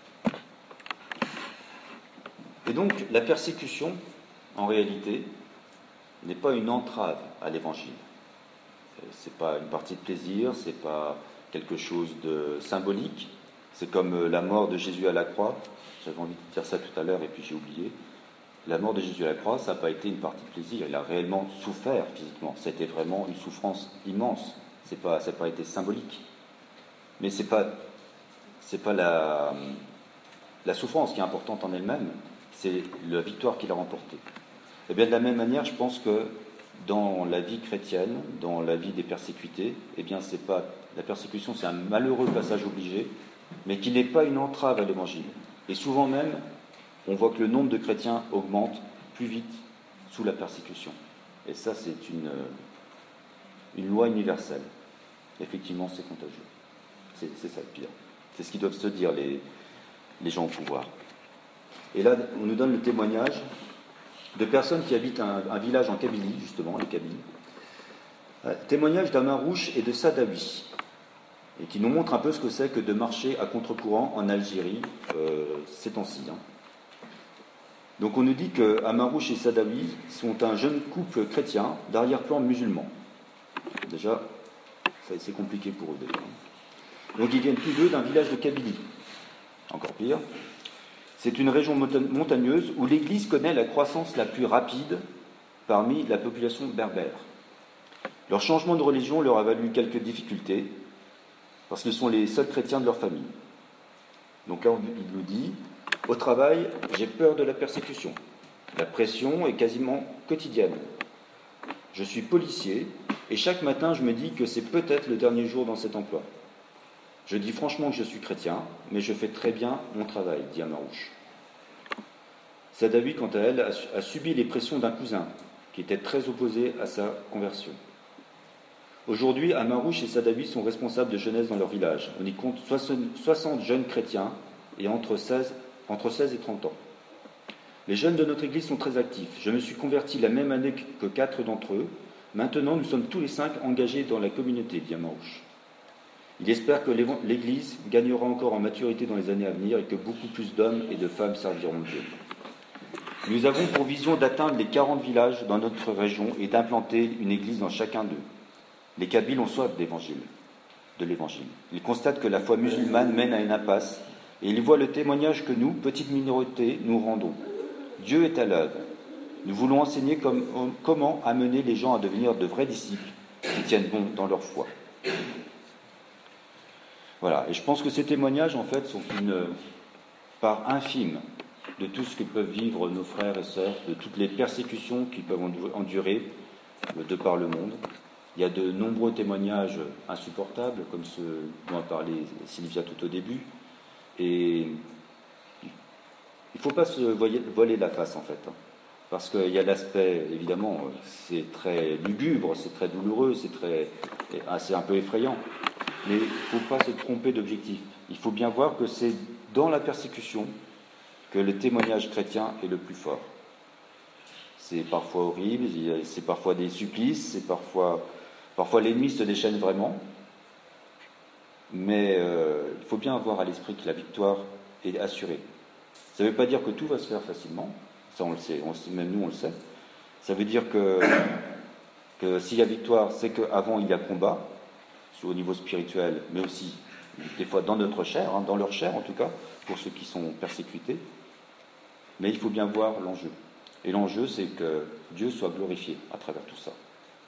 Et donc, la persécution, en réalité, n'est pas une entrave à l'évangile. Ce n'est pas une partie de plaisir, ce n'est pas quelque chose de symbolique. C'est comme la mort de Jésus à la croix. J'avais envie de dire ça tout à l'heure et puis j'ai oublié. La mort de Jésus à la croix, ça n'a pas été une partie de plaisir. Il a réellement souffert physiquement. C'était vraiment une souffrance immense. C'est pas, ça n'a pas été symbolique. Mais ce n'est pas, c'est pas la, la souffrance qui est importante en elle-même, c'est la victoire qu'il a remportée. Et bien de la même manière, je pense que dans la vie chrétienne, dans la vie des persécutés, eh bien c'est pas, la persécution c'est un malheureux passage obligé, mais qui n'est pas une entrave à l'évangile. Et souvent même, on voit que le nombre de chrétiens augmente plus vite sous la persécution. Et ça, c'est une, une loi universelle. Effectivement, c'est contagieux. C'est, c'est ça le pire. C'est ce qu'ils doivent se dire, les, les gens au pouvoir. Et là, on nous donne le témoignage de personnes qui habitent un, un village en Kabylie, justement, les Kabyles. Euh, témoignage d'Amarouche et de Sadawi, et qui nous montre un peu ce que c'est que de marcher à contre-courant en Algérie euh, ces temps-ci. Hein. Donc on nous dit que Amarouche et Sadawi sont un jeune couple chrétien d'arrière-plan musulman. Déjà, ça, c'est compliqué pour eux déjà. Donc ils viennent tous deux d'un village de Kabylie. Encore pire. C'est une région montagneuse où l'Église connaît la croissance la plus rapide parmi la population berbère. Leur changement de religion leur a valu quelques difficultés, parce qu'ils sont les seuls chrétiens de leur famille. Donc là, il nous dit, au travail, j'ai peur de la persécution. La pression est quasiment quotidienne. Je suis policier et chaque matin je me dis que c'est peut-être le dernier jour dans cet emploi. Je dis franchement que je suis chrétien, mais je fais très bien mon travail, dit Amarouche. Sadawi, quant à elle, a subi les pressions d'un cousin qui était très opposé à sa conversion. Aujourd'hui, Amarouche et Sadawi sont responsables de jeunesse dans leur village. On y compte soixante jeunes chrétiens et entre seize, entre seize et trente ans. Les jeunes de notre église sont très actifs. Je me suis converti la même année que quatre d'entre eux. Maintenant, nous sommes tous les cinq engagés dans la communauté, dit Amarouche. Il espère que l'église gagnera encore en maturité dans les années à venir et que beaucoup plus d'hommes et de femmes serviront Dieu. Nous avons pour vision d'atteindre les quarante villages dans notre région et d'implanter une église dans chacun d'eux. Les Kabyles ont soif d'évangile, de l'évangile. Ils constatent que la foi musulmane mène à une impasse et ils voient le témoignage que nous, petite minorité, nous rendons. Dieu est à l'œuvre. Nous voulons enseigner comme, comment amener les gens à devenir de vrais disciples qui tiennent bon dans leur foi. Voilà, et je pense que ces témoignages, en fait, sont une part infime de tout ce que peuvent vivre nos frères et sœurs, de toutes les persécutions qu'ils peuvent endurer de par le monde. Il y a de nombreux témoignages insupportables, comme ceux dont a parlé Sylvia tout au début, et il ne faut pas se voiler la face, en fait, parce qu'il y a l'aspect, évidemment, c'est très lugubre, c'est très douloureux, c'est très, c'est un peu effrayant, mais il ne faut pas se tromper d'objectif. Il faut bien voir que c'est dans la persécution que le témoignage chrétien est le plus fort. C'est parfois horrible, c'est parfois des supplices, c'est parfois, parfois l'ennemi se déchaîne vraiment, mais euh, il faut bien avoir à l'esprit que la victoire est assurée. Ça ne veut pas dire que tout va se faire facilement, ça on le sait, on, même nous on le sait. Ça veut dire que, que s'il y a victoire, c'est qu'avant il y a combat, au niveau spirituel, mais aussi des fois dans notre chair, hein, dans leur chair en tout cas, pour ceux qui sont persécutés. Mais il faut bien voir l'enjeu. Et l'enjeu, c'est que Dieu soit glorifié à travers tout ça.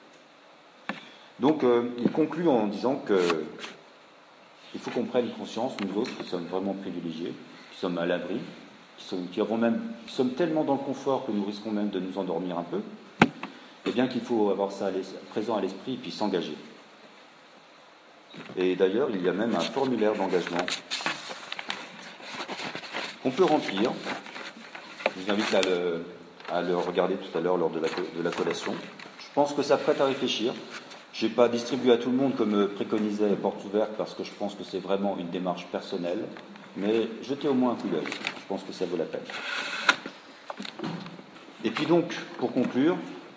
Donc, euh, il conclut en disant que il faut qu'on prenne conscience, nous autres, qui sommes vraiment privilégiés, qui sommes à l'abri, qui sommes, qui avons même, qui sommes tellement dans le confort que nous risquons même de nous endormir un peu, et bien qu'il faut avoir ça présent à l'esprit et puis s'engager. Et d'ailleurs, il y a même un formulaire d'engagement qu'on peut remplir. Je vous invite à le, à le regarder tout à l'heure lors de la, de la collation. Je pense que ça prête à réfléchir. Je n'ai pas distribué à tout le monde comme préconisait Porte Ouverte parce que je pense que c'est vraiment une démarche personnelle. Mais jetez au moins un coup d'œil. Je pense que ça vaut la peine. Et puis donc, pour conclure,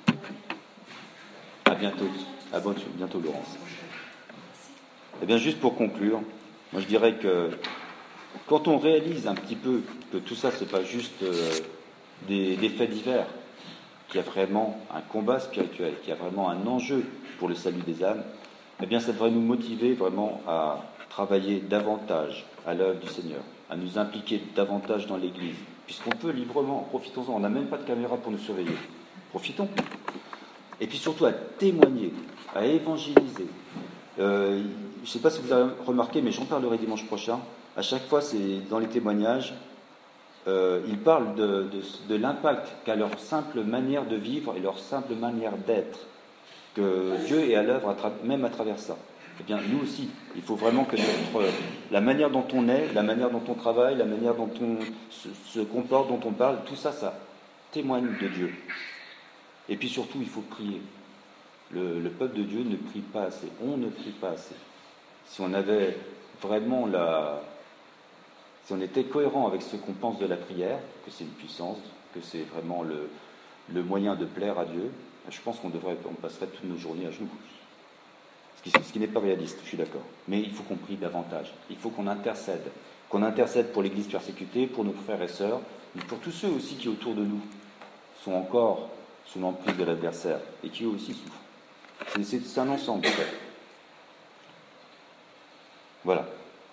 à bientôt, à bientôt Laurence. Eh bien, juste pour conclure, moi je dirais que quand on réalise un petit peu que tout ça, c'est pas juste euh, des, des faits divers, qu'il y a vraiment un combat spirituel, qu'il y a vraiment un enjeu pour le salut des âmes, eh bien, ça devrait nous motiver vraiment à travailler davantage à l'œuvre du Seigneur, à nous impliquer davantage dans l'Église, puisqu'on peut librement, profitons-en, on n'a même pas de caméra pour nous surveiller, profitons. Et puis surtout à témoigner, à évangéliser. Euh, je ne sais pas si vous avez remarqué, mais j'en parlerai dimanche prochain. À chaque fois, c'est dans les témoignages, euh, ils parlent de, de, de l'impact qu'a leur simple manière de vivre et leur simple manière d'être, que Dieu est à l'œuvre à tra- même à travers ça. Eh bien, nous aussi, il faut vraiment que notre, la manière dont on est, la manière dont on travaille, la manière dont on se, se comporte, dont on parle, tout ça, ça témoigne de Dieu. Et puis surtout, il faut prier. Le, le peuple de Dieu ne prie pas assez. On ne prie pas assez. Si on avait vraiment la... Si on était cohérent avec ce qu'on pense de la prière, que c'est une puissance, que c'est vraiment le, le moyen de plaire à Dieu, je pense qu'on devrait, on passerait toutes nos journées à genoux. Ce qui, ce qui n'est pas réaliste, je suis d'accord. Mais il faut qu'on prie davantage. Il faut qu'on intercède. Qu'on intercède pour l'Église persécutée, pour nos frères et sœurs, mais pour tous ceux aussi qui autour de nous sont encore sous l'emprise de l'adversaire et qui eux aussi souffrent. C'est, c'est, c'est un ensemble, en fait. Voilà.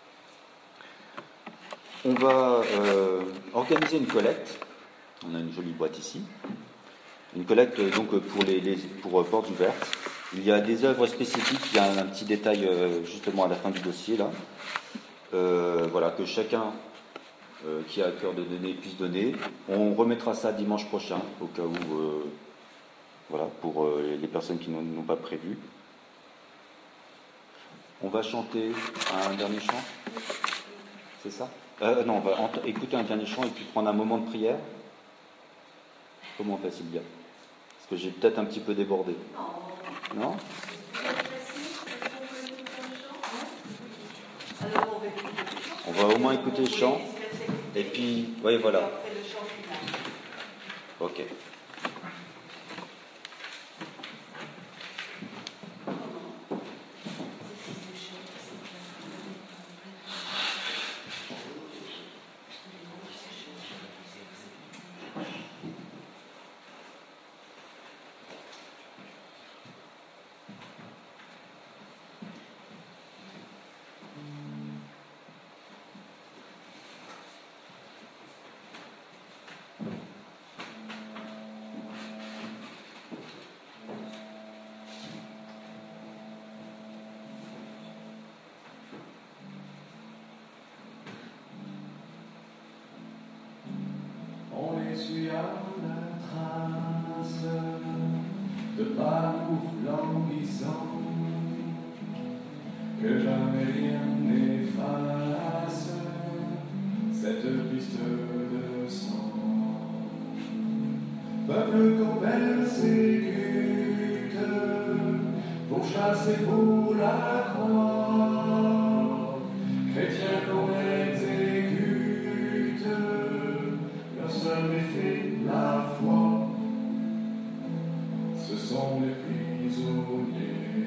On va euh, organiser une collecte. On a une jolie boîte ici. Une collecte donc pour les, les pour Portes Ouvertes. Il y a des œuvres spécifiques. Il y a un, un petit détail euh, justement à la fin du dossier là. Euh, voilà, que chacun euh, qui a à cœur de donner puisse donner. On remettra ça dimanche prochain, au cas où, euh, voilà, pour euh, les personnes qui n'ont, n'ont pas prévu. On va chanter un dernier chant. C'est ça euh, Non, on va ent- écouter un dernier chant et puis prendre un moment de prière. Comment on fait, Sylvia? Parce que j'ai peut-être un petit peu débordé. Non? On va au moins écouter le chant. Et puis, oui, voilà. Ok. On essuie à la trace de parcours languissants, que jamais rien n'efface cette piste de sang. Peuple qu'on persécute pour chasser pour la croix, chrétiens qu'on exécute, leur seul effet, la foi, ce sont les prisonniers.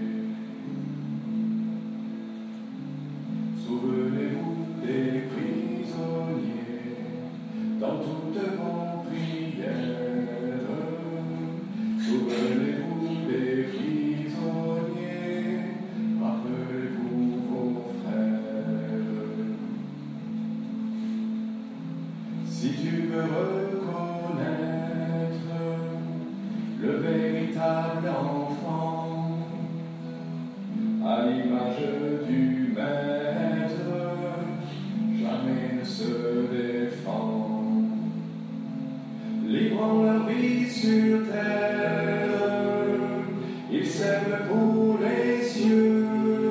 Souvenez-vous des prisonniers dans toutes vos prières. Souvenez-vous des prisonniers, rappelez-vous vos frères. Si tu veux reconnaître le véritable enfant, à l'image du maître, jamais ne se défend. Livrant leur vie sur terre, ils sèment pour les cieux,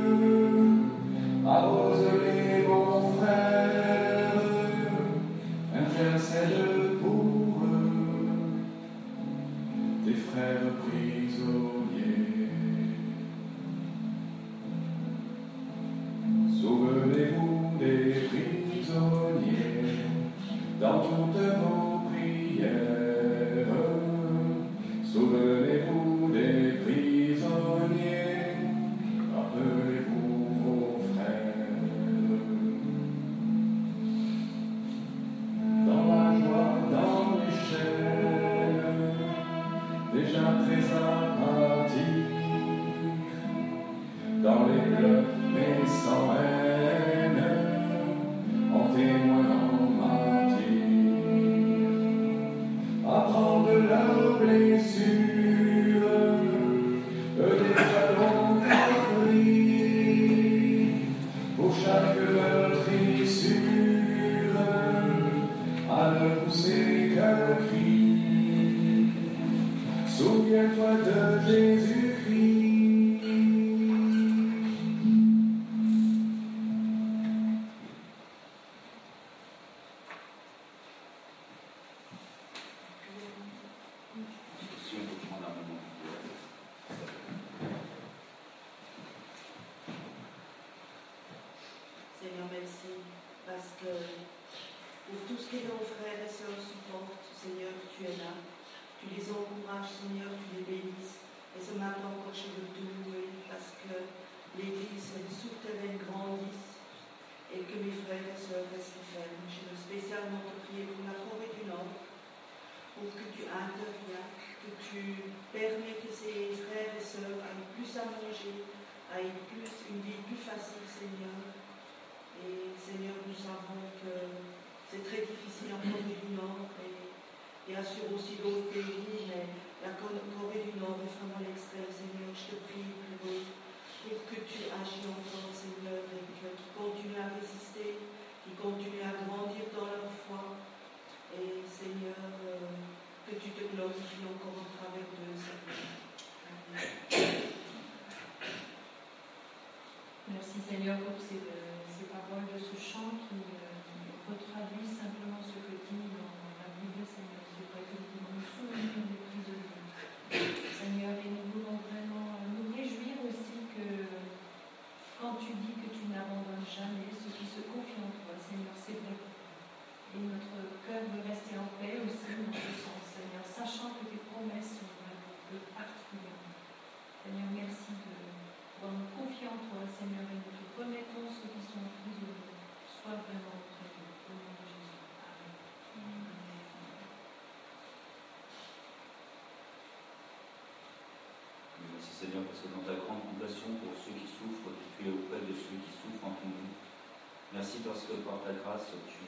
arrosent les bons frères, intercède pour eux, tes frères prisonniers. Souvenez-vous des prisonniers dans toutes vos prières. Souvenez-vous des prisonniers, rappelez-vous vos frères. Dans la joie, dans les chaînes, déjà très apathiques, dans les pleurs mais sans haine, en témoin, en martyr, apprendre leurs blessures, eux déjà l'ont appris, pour chaque meurtrissure, à ne pousser qu'un cri. Souviens-toi de Jésus-Christ. Si on peut prendre un moment. Seigneur, merci, parce que pour tout ce que nos frères et sœurs supportent, Seigneur, tu es là. Tu les encourages, Seigneur, tu les bénisses. Et ce matin encore, je veux te louer, parce que l'Église et le souterrain grandissent et que mes frères et sœurs restent fermes. Je veux spécialement te prier pour la Corée du Nord, pour que tu interviens, que tu permets que ces frères et sœurs aient plus à manger, aient plus, une vie plus facile, Seigneur. Et Seigneur, nous savons que c'est très difficile en Corée du Nord, et bien sûr aussi d'autres pays, mais la Corée du Nord est vraiment l'extrême. Seigneur, je te prie pour eux, pour que tu agis encore, Seigneur, et que, qu'ils continuent à résister, qu'ils continuent à grandir dans Merci Seigneur parce que dans ta grande compassion pour ceux qui souffrent, tu es auprès de ceux qui souffrent en tout monde. Merci parce que par ta grâce, tu,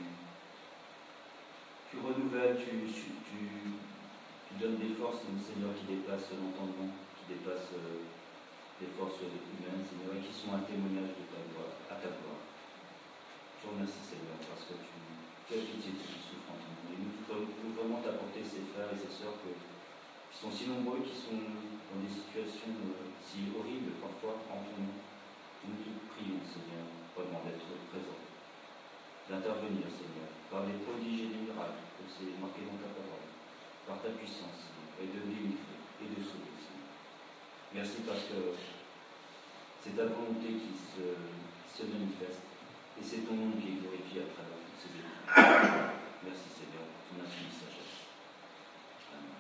tu renouvelles, tu, tu, tu, tu donnes des forces, Seigneur, qui dépassent l'entendement, qui dépassent euh, les forces humaines, Seigneur, et qui sont un témoignage de ta gloire, à ta gloire. Je te remercie Seigneur parce que tu, tu as pitié de ceux qui souffrent en tout monde. Et nous pouvons vraiment t'apporter ces frères et ces sœurs que, qui sont si nombreux, qui sont dans des situations euh, si horribles parfois en tout monde. Nous te prions Seigneur, vraiment d'être présent, d'intervenir Seigneur, par les prodiges et les miracles que c'est marqué dans ta parole, par ta puissance Seigneur, et de délivrer et de sauver Seigneur. Merci parce que c'est ta volonté qui se, qui se manifeste et c'est ton nom qui est glorifié à travers toutes ces épreuves. Merci Seigneur pour ton infinie sagesse. Amen.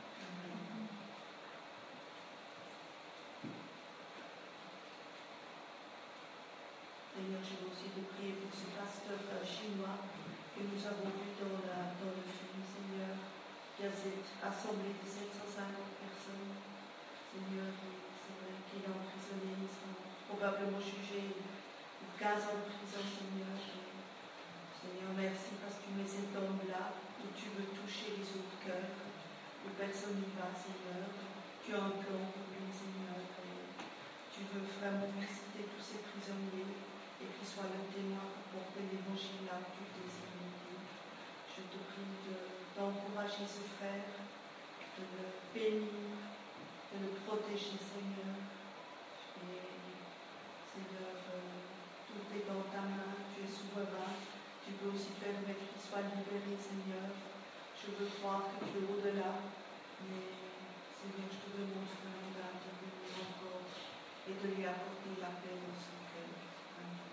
Seigneur, je veux aussi te prier pour ce pasteur chinois que nous avons vu dans, la, dans le film, Seigneur, qui a cette assemblée de sept cent cinquante personnes. Seigneur, c'est vrai qu'il est emprisonné, il sera probablement jugé pour quinze ans de prison, Seigneur. Et, Seigneur, merci parce que tu mets cet homme-là où tu veux toucher les autres cœurs, où personne n'y va, Seigneur. Tu as un plan pour lui, Seigneur. Et tu veux vraiment visiter tous ces prisonniers et qu'ils soient le témoin pour porter l'évangile là où tu désires. Je te prie d'encourager ce frère, de le bénir, de le protéger, Seigneur. Et Seigneur, euh, tout est dans ta main, tu es souverain. Tu veux aussi permettre qu'il soit libéré, Seigneur. Je veux croire que tu es au-delà, mais Seigneur, je te demande vraiment d'intervenir encore et de lui apporter la paix dans son cœur. Amen.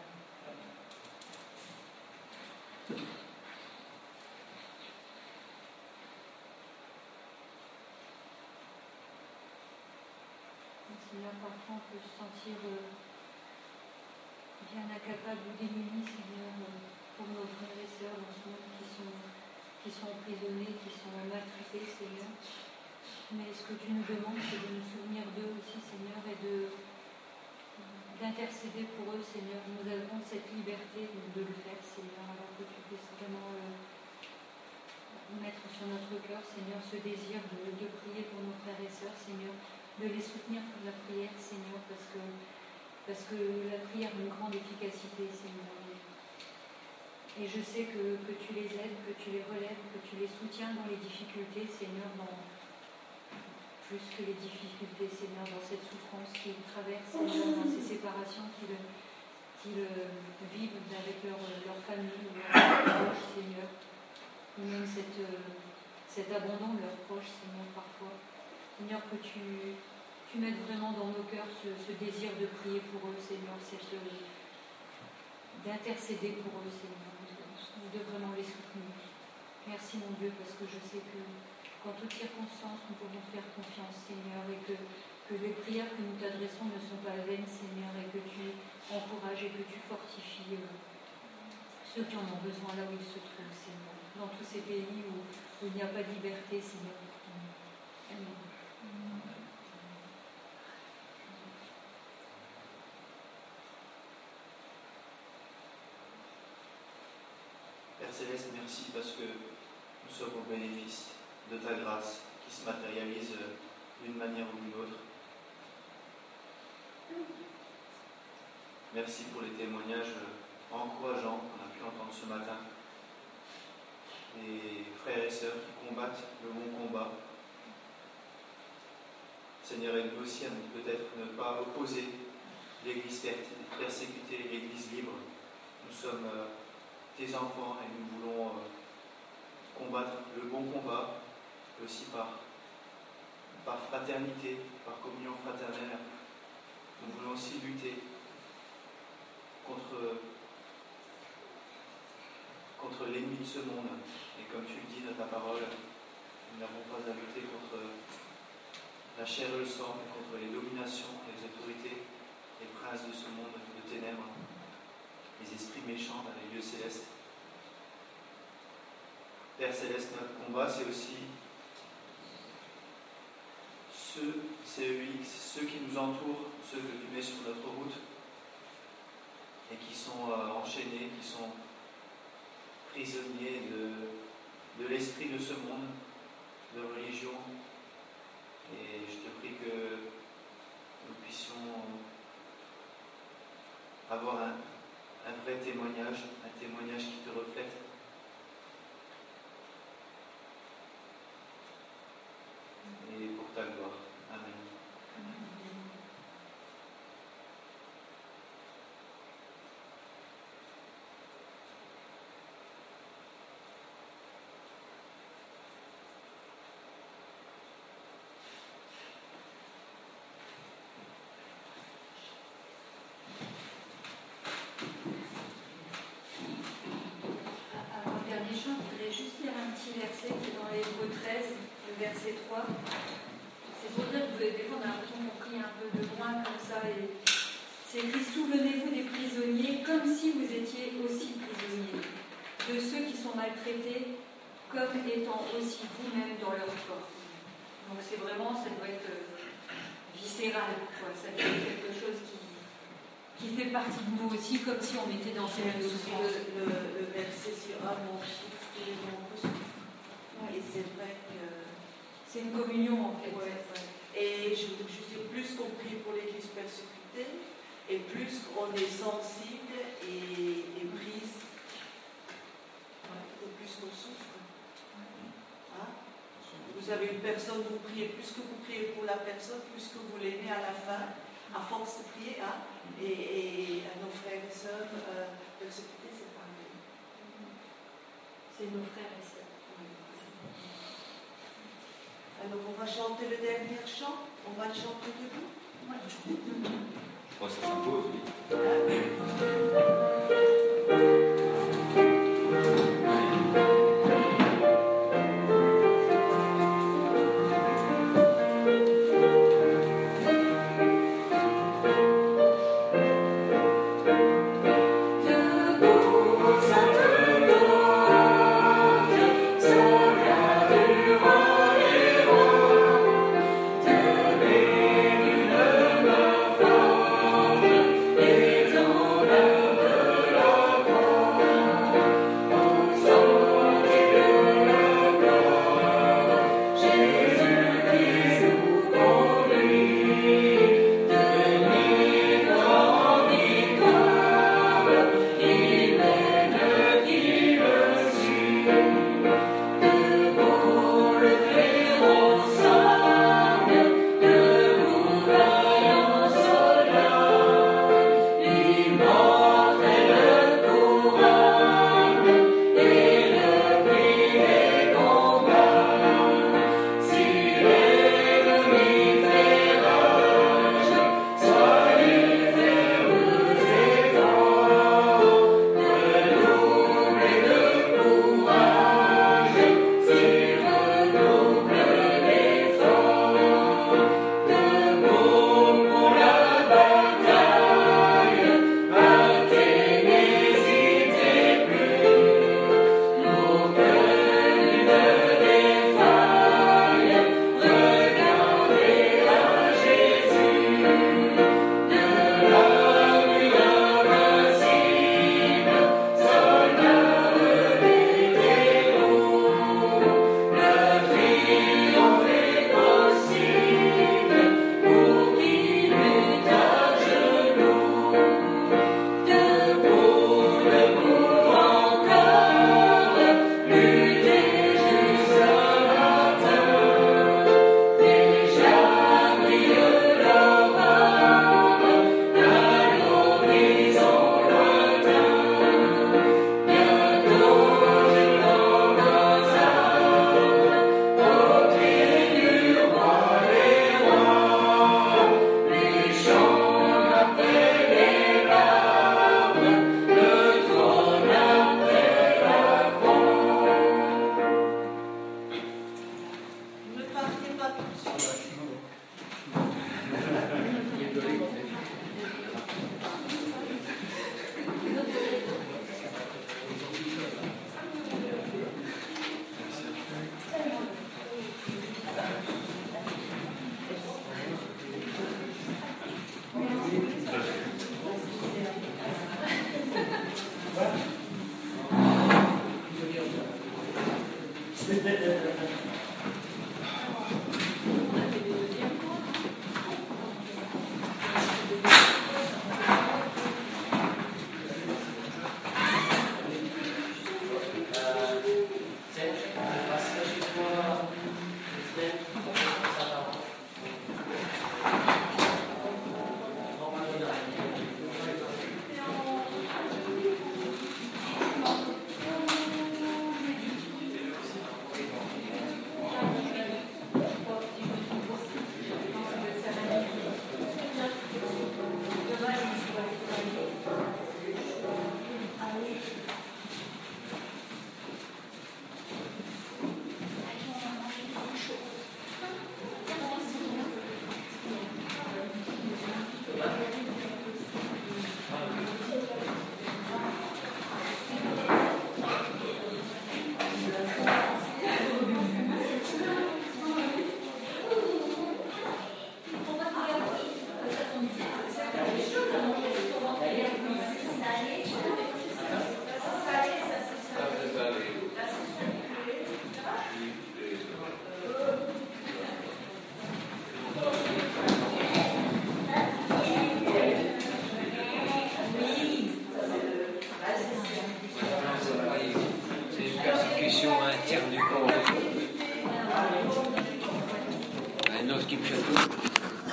Seigneur, parfois on peut se sentir euh, bien incapable ou démuni, Seigneur, euh, pour nos frères et sœurs dans ce monde qui sont, qui sont emprisonnés, qui sont maltraités, Seigneur. Mais ce que tu nous demandes, c'est de nous souvenir d'eux aussi, Seigneur, et de, d'intercéder pour eux, Seigneur. Nous avons cette liberté de, de le faire, Seigneur, alors que tu puisses vraiment euh, mettre sur notre cœur, Seigneur, ce désir de, de prier pour nos frères et sœurs, Seigneur, de les soutenir pour la prière, Seigneur, parce que, parce que la prière a une grande efficacité, Seigneur. Et je sais que, que tu les aides, que tu les relèves, que tu les soutiens dans les difficultés, Seigneur, dans, plus que les difficultés, Seigneur, dans cette souffrance qu'ils traversent, Seigneur, dans ces séparations qu'ils, qu'ils vivent avec leur, leur famille, leurs proches, Seigneur, ou même cette, cet abandon de leurs proches, Seigneur, parfois. Seigneur, que tu, tu mettes vraiment dans nos cœurs ce, ce désir de prier pour eux, Seigneur, cette, d'intercéder pour eux, Seigneur, de, de vraiment les soutenir. Merci, mon Dieu, parce que je sais que qu'en toutes circonstances, nous pouvons faire confiance, Seigneur, et que, que les prières que nous t'adressons ne sont pas vaines, Seigneur, et que tu encourages et que tu fortifies euh, ceux qui en ont besoin là où ils se trouvent, Seigneur, dans tous ces pays où, où il n'y a pas de liberté, Seigneur. Amen. Père Céleste, merci parce que nous sommes au bénéfice de ta grâce qui se matérialise d'une manière ou d'une autre. Merci pour les témoignages encourageants qu'on a pu entendre ce matin. Les frères et sœurs qui combattent le bon combat. Seigneur, aide-nous aussi à peut-être ne pas opposer l'Église persécutée et l'Église libre. Nous sommes euh, tes enfants et nous voulons euh, combattre le bon combat, aussi par, par fraternité, par communion fraternelle. Nous voulons aussi lutter contre, contre l'ennemi de ce monde. Et comme tu le dis dans ta parole, nous n'avons pas à lutter contre la chair et le sang, mais contre les dominations, les autorités, les princes de ce monde de ténèbres, les esprits méchants dans les lieux célestes. Père Céleste, notre combat, c'est aussi ceux, C E X, ceux qui nous entourent, ceux que tu mets sur notre route et qui sont euh, enchaînés, qui sont prisonniers de, de l'esprit de ce monde, de religion. Et je te prie que nous puissions avoir un, un vrai témoignage, un témoignage qui te reflète. Et pour ta gloire. Amen. Avant le dernier chant, je voudrais juste lire un petit verset qui est dans l'Hébreu treize, le verset trois. C'est pour dire que des fois on a l'impression qu'on prie un peu de loin comme ça. Et c'est écrit: souvenez-vous des prisonniers comme si vous étiez aussi prisonniers, de ceux qui sont maltraités comme étant aussi vous-même dans leur corps. Donc c'est vraiment, ça doit être viscéral, quoi. Ça doit être quelque chose qui, qui fait partie de nous aussi, comme si on était dans ces mêmes souffrances. Le, le, le verset sur ah, mon souffle et mon souffle. Et c'est vrai que c'est une communion en fait. Ouais, ouais. Et je, je sais plus qu'on prie pour l'Église persécutée, et plus on est sensible et, et prise, ouais, et plus qu'on souffre. Hein? Vous avez une personne, vous priez, plus que vous priez pour la personne, plus que vous l'aimez à la fin, à force de prier. Hein? Et, et à nos frères et sœurs euh, persécutés, c'est pareil. C'est nos frères et sœurs. Alors on va chanter le dernier chant. On va le chanter debout. Je crois que ça s'impose, oui. Et dans la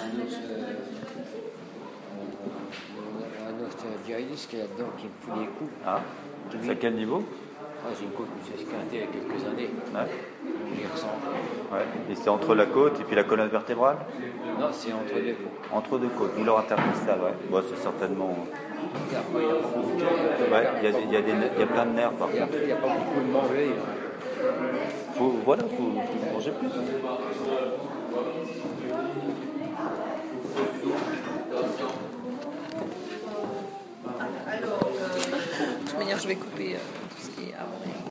un os, euh, un os dialyse qui est là-dedans, qui me fout les coups. Ah, c'est à quel niveau? Ah, j'ai une côte qui s'est esquintée il y a quelques années. Ouais. On y ressemble. Ouais. Et c'est entre la côte et puis la colonne vertébrale? Non, c'est entre les côtes. Entre deux côtes, douleur intercostale, ouais. Bon, c'est certainement. Il y a pas- il y a pas beaucoup de- Ouais, il y a, il y a des- il y a plein de nerfs par Et contre. après, il n'y a pas beaucoup de manger. Faut, voilà, faut, faut manger plus. De toute manière, je vais couper euh, tout ce qui est avant.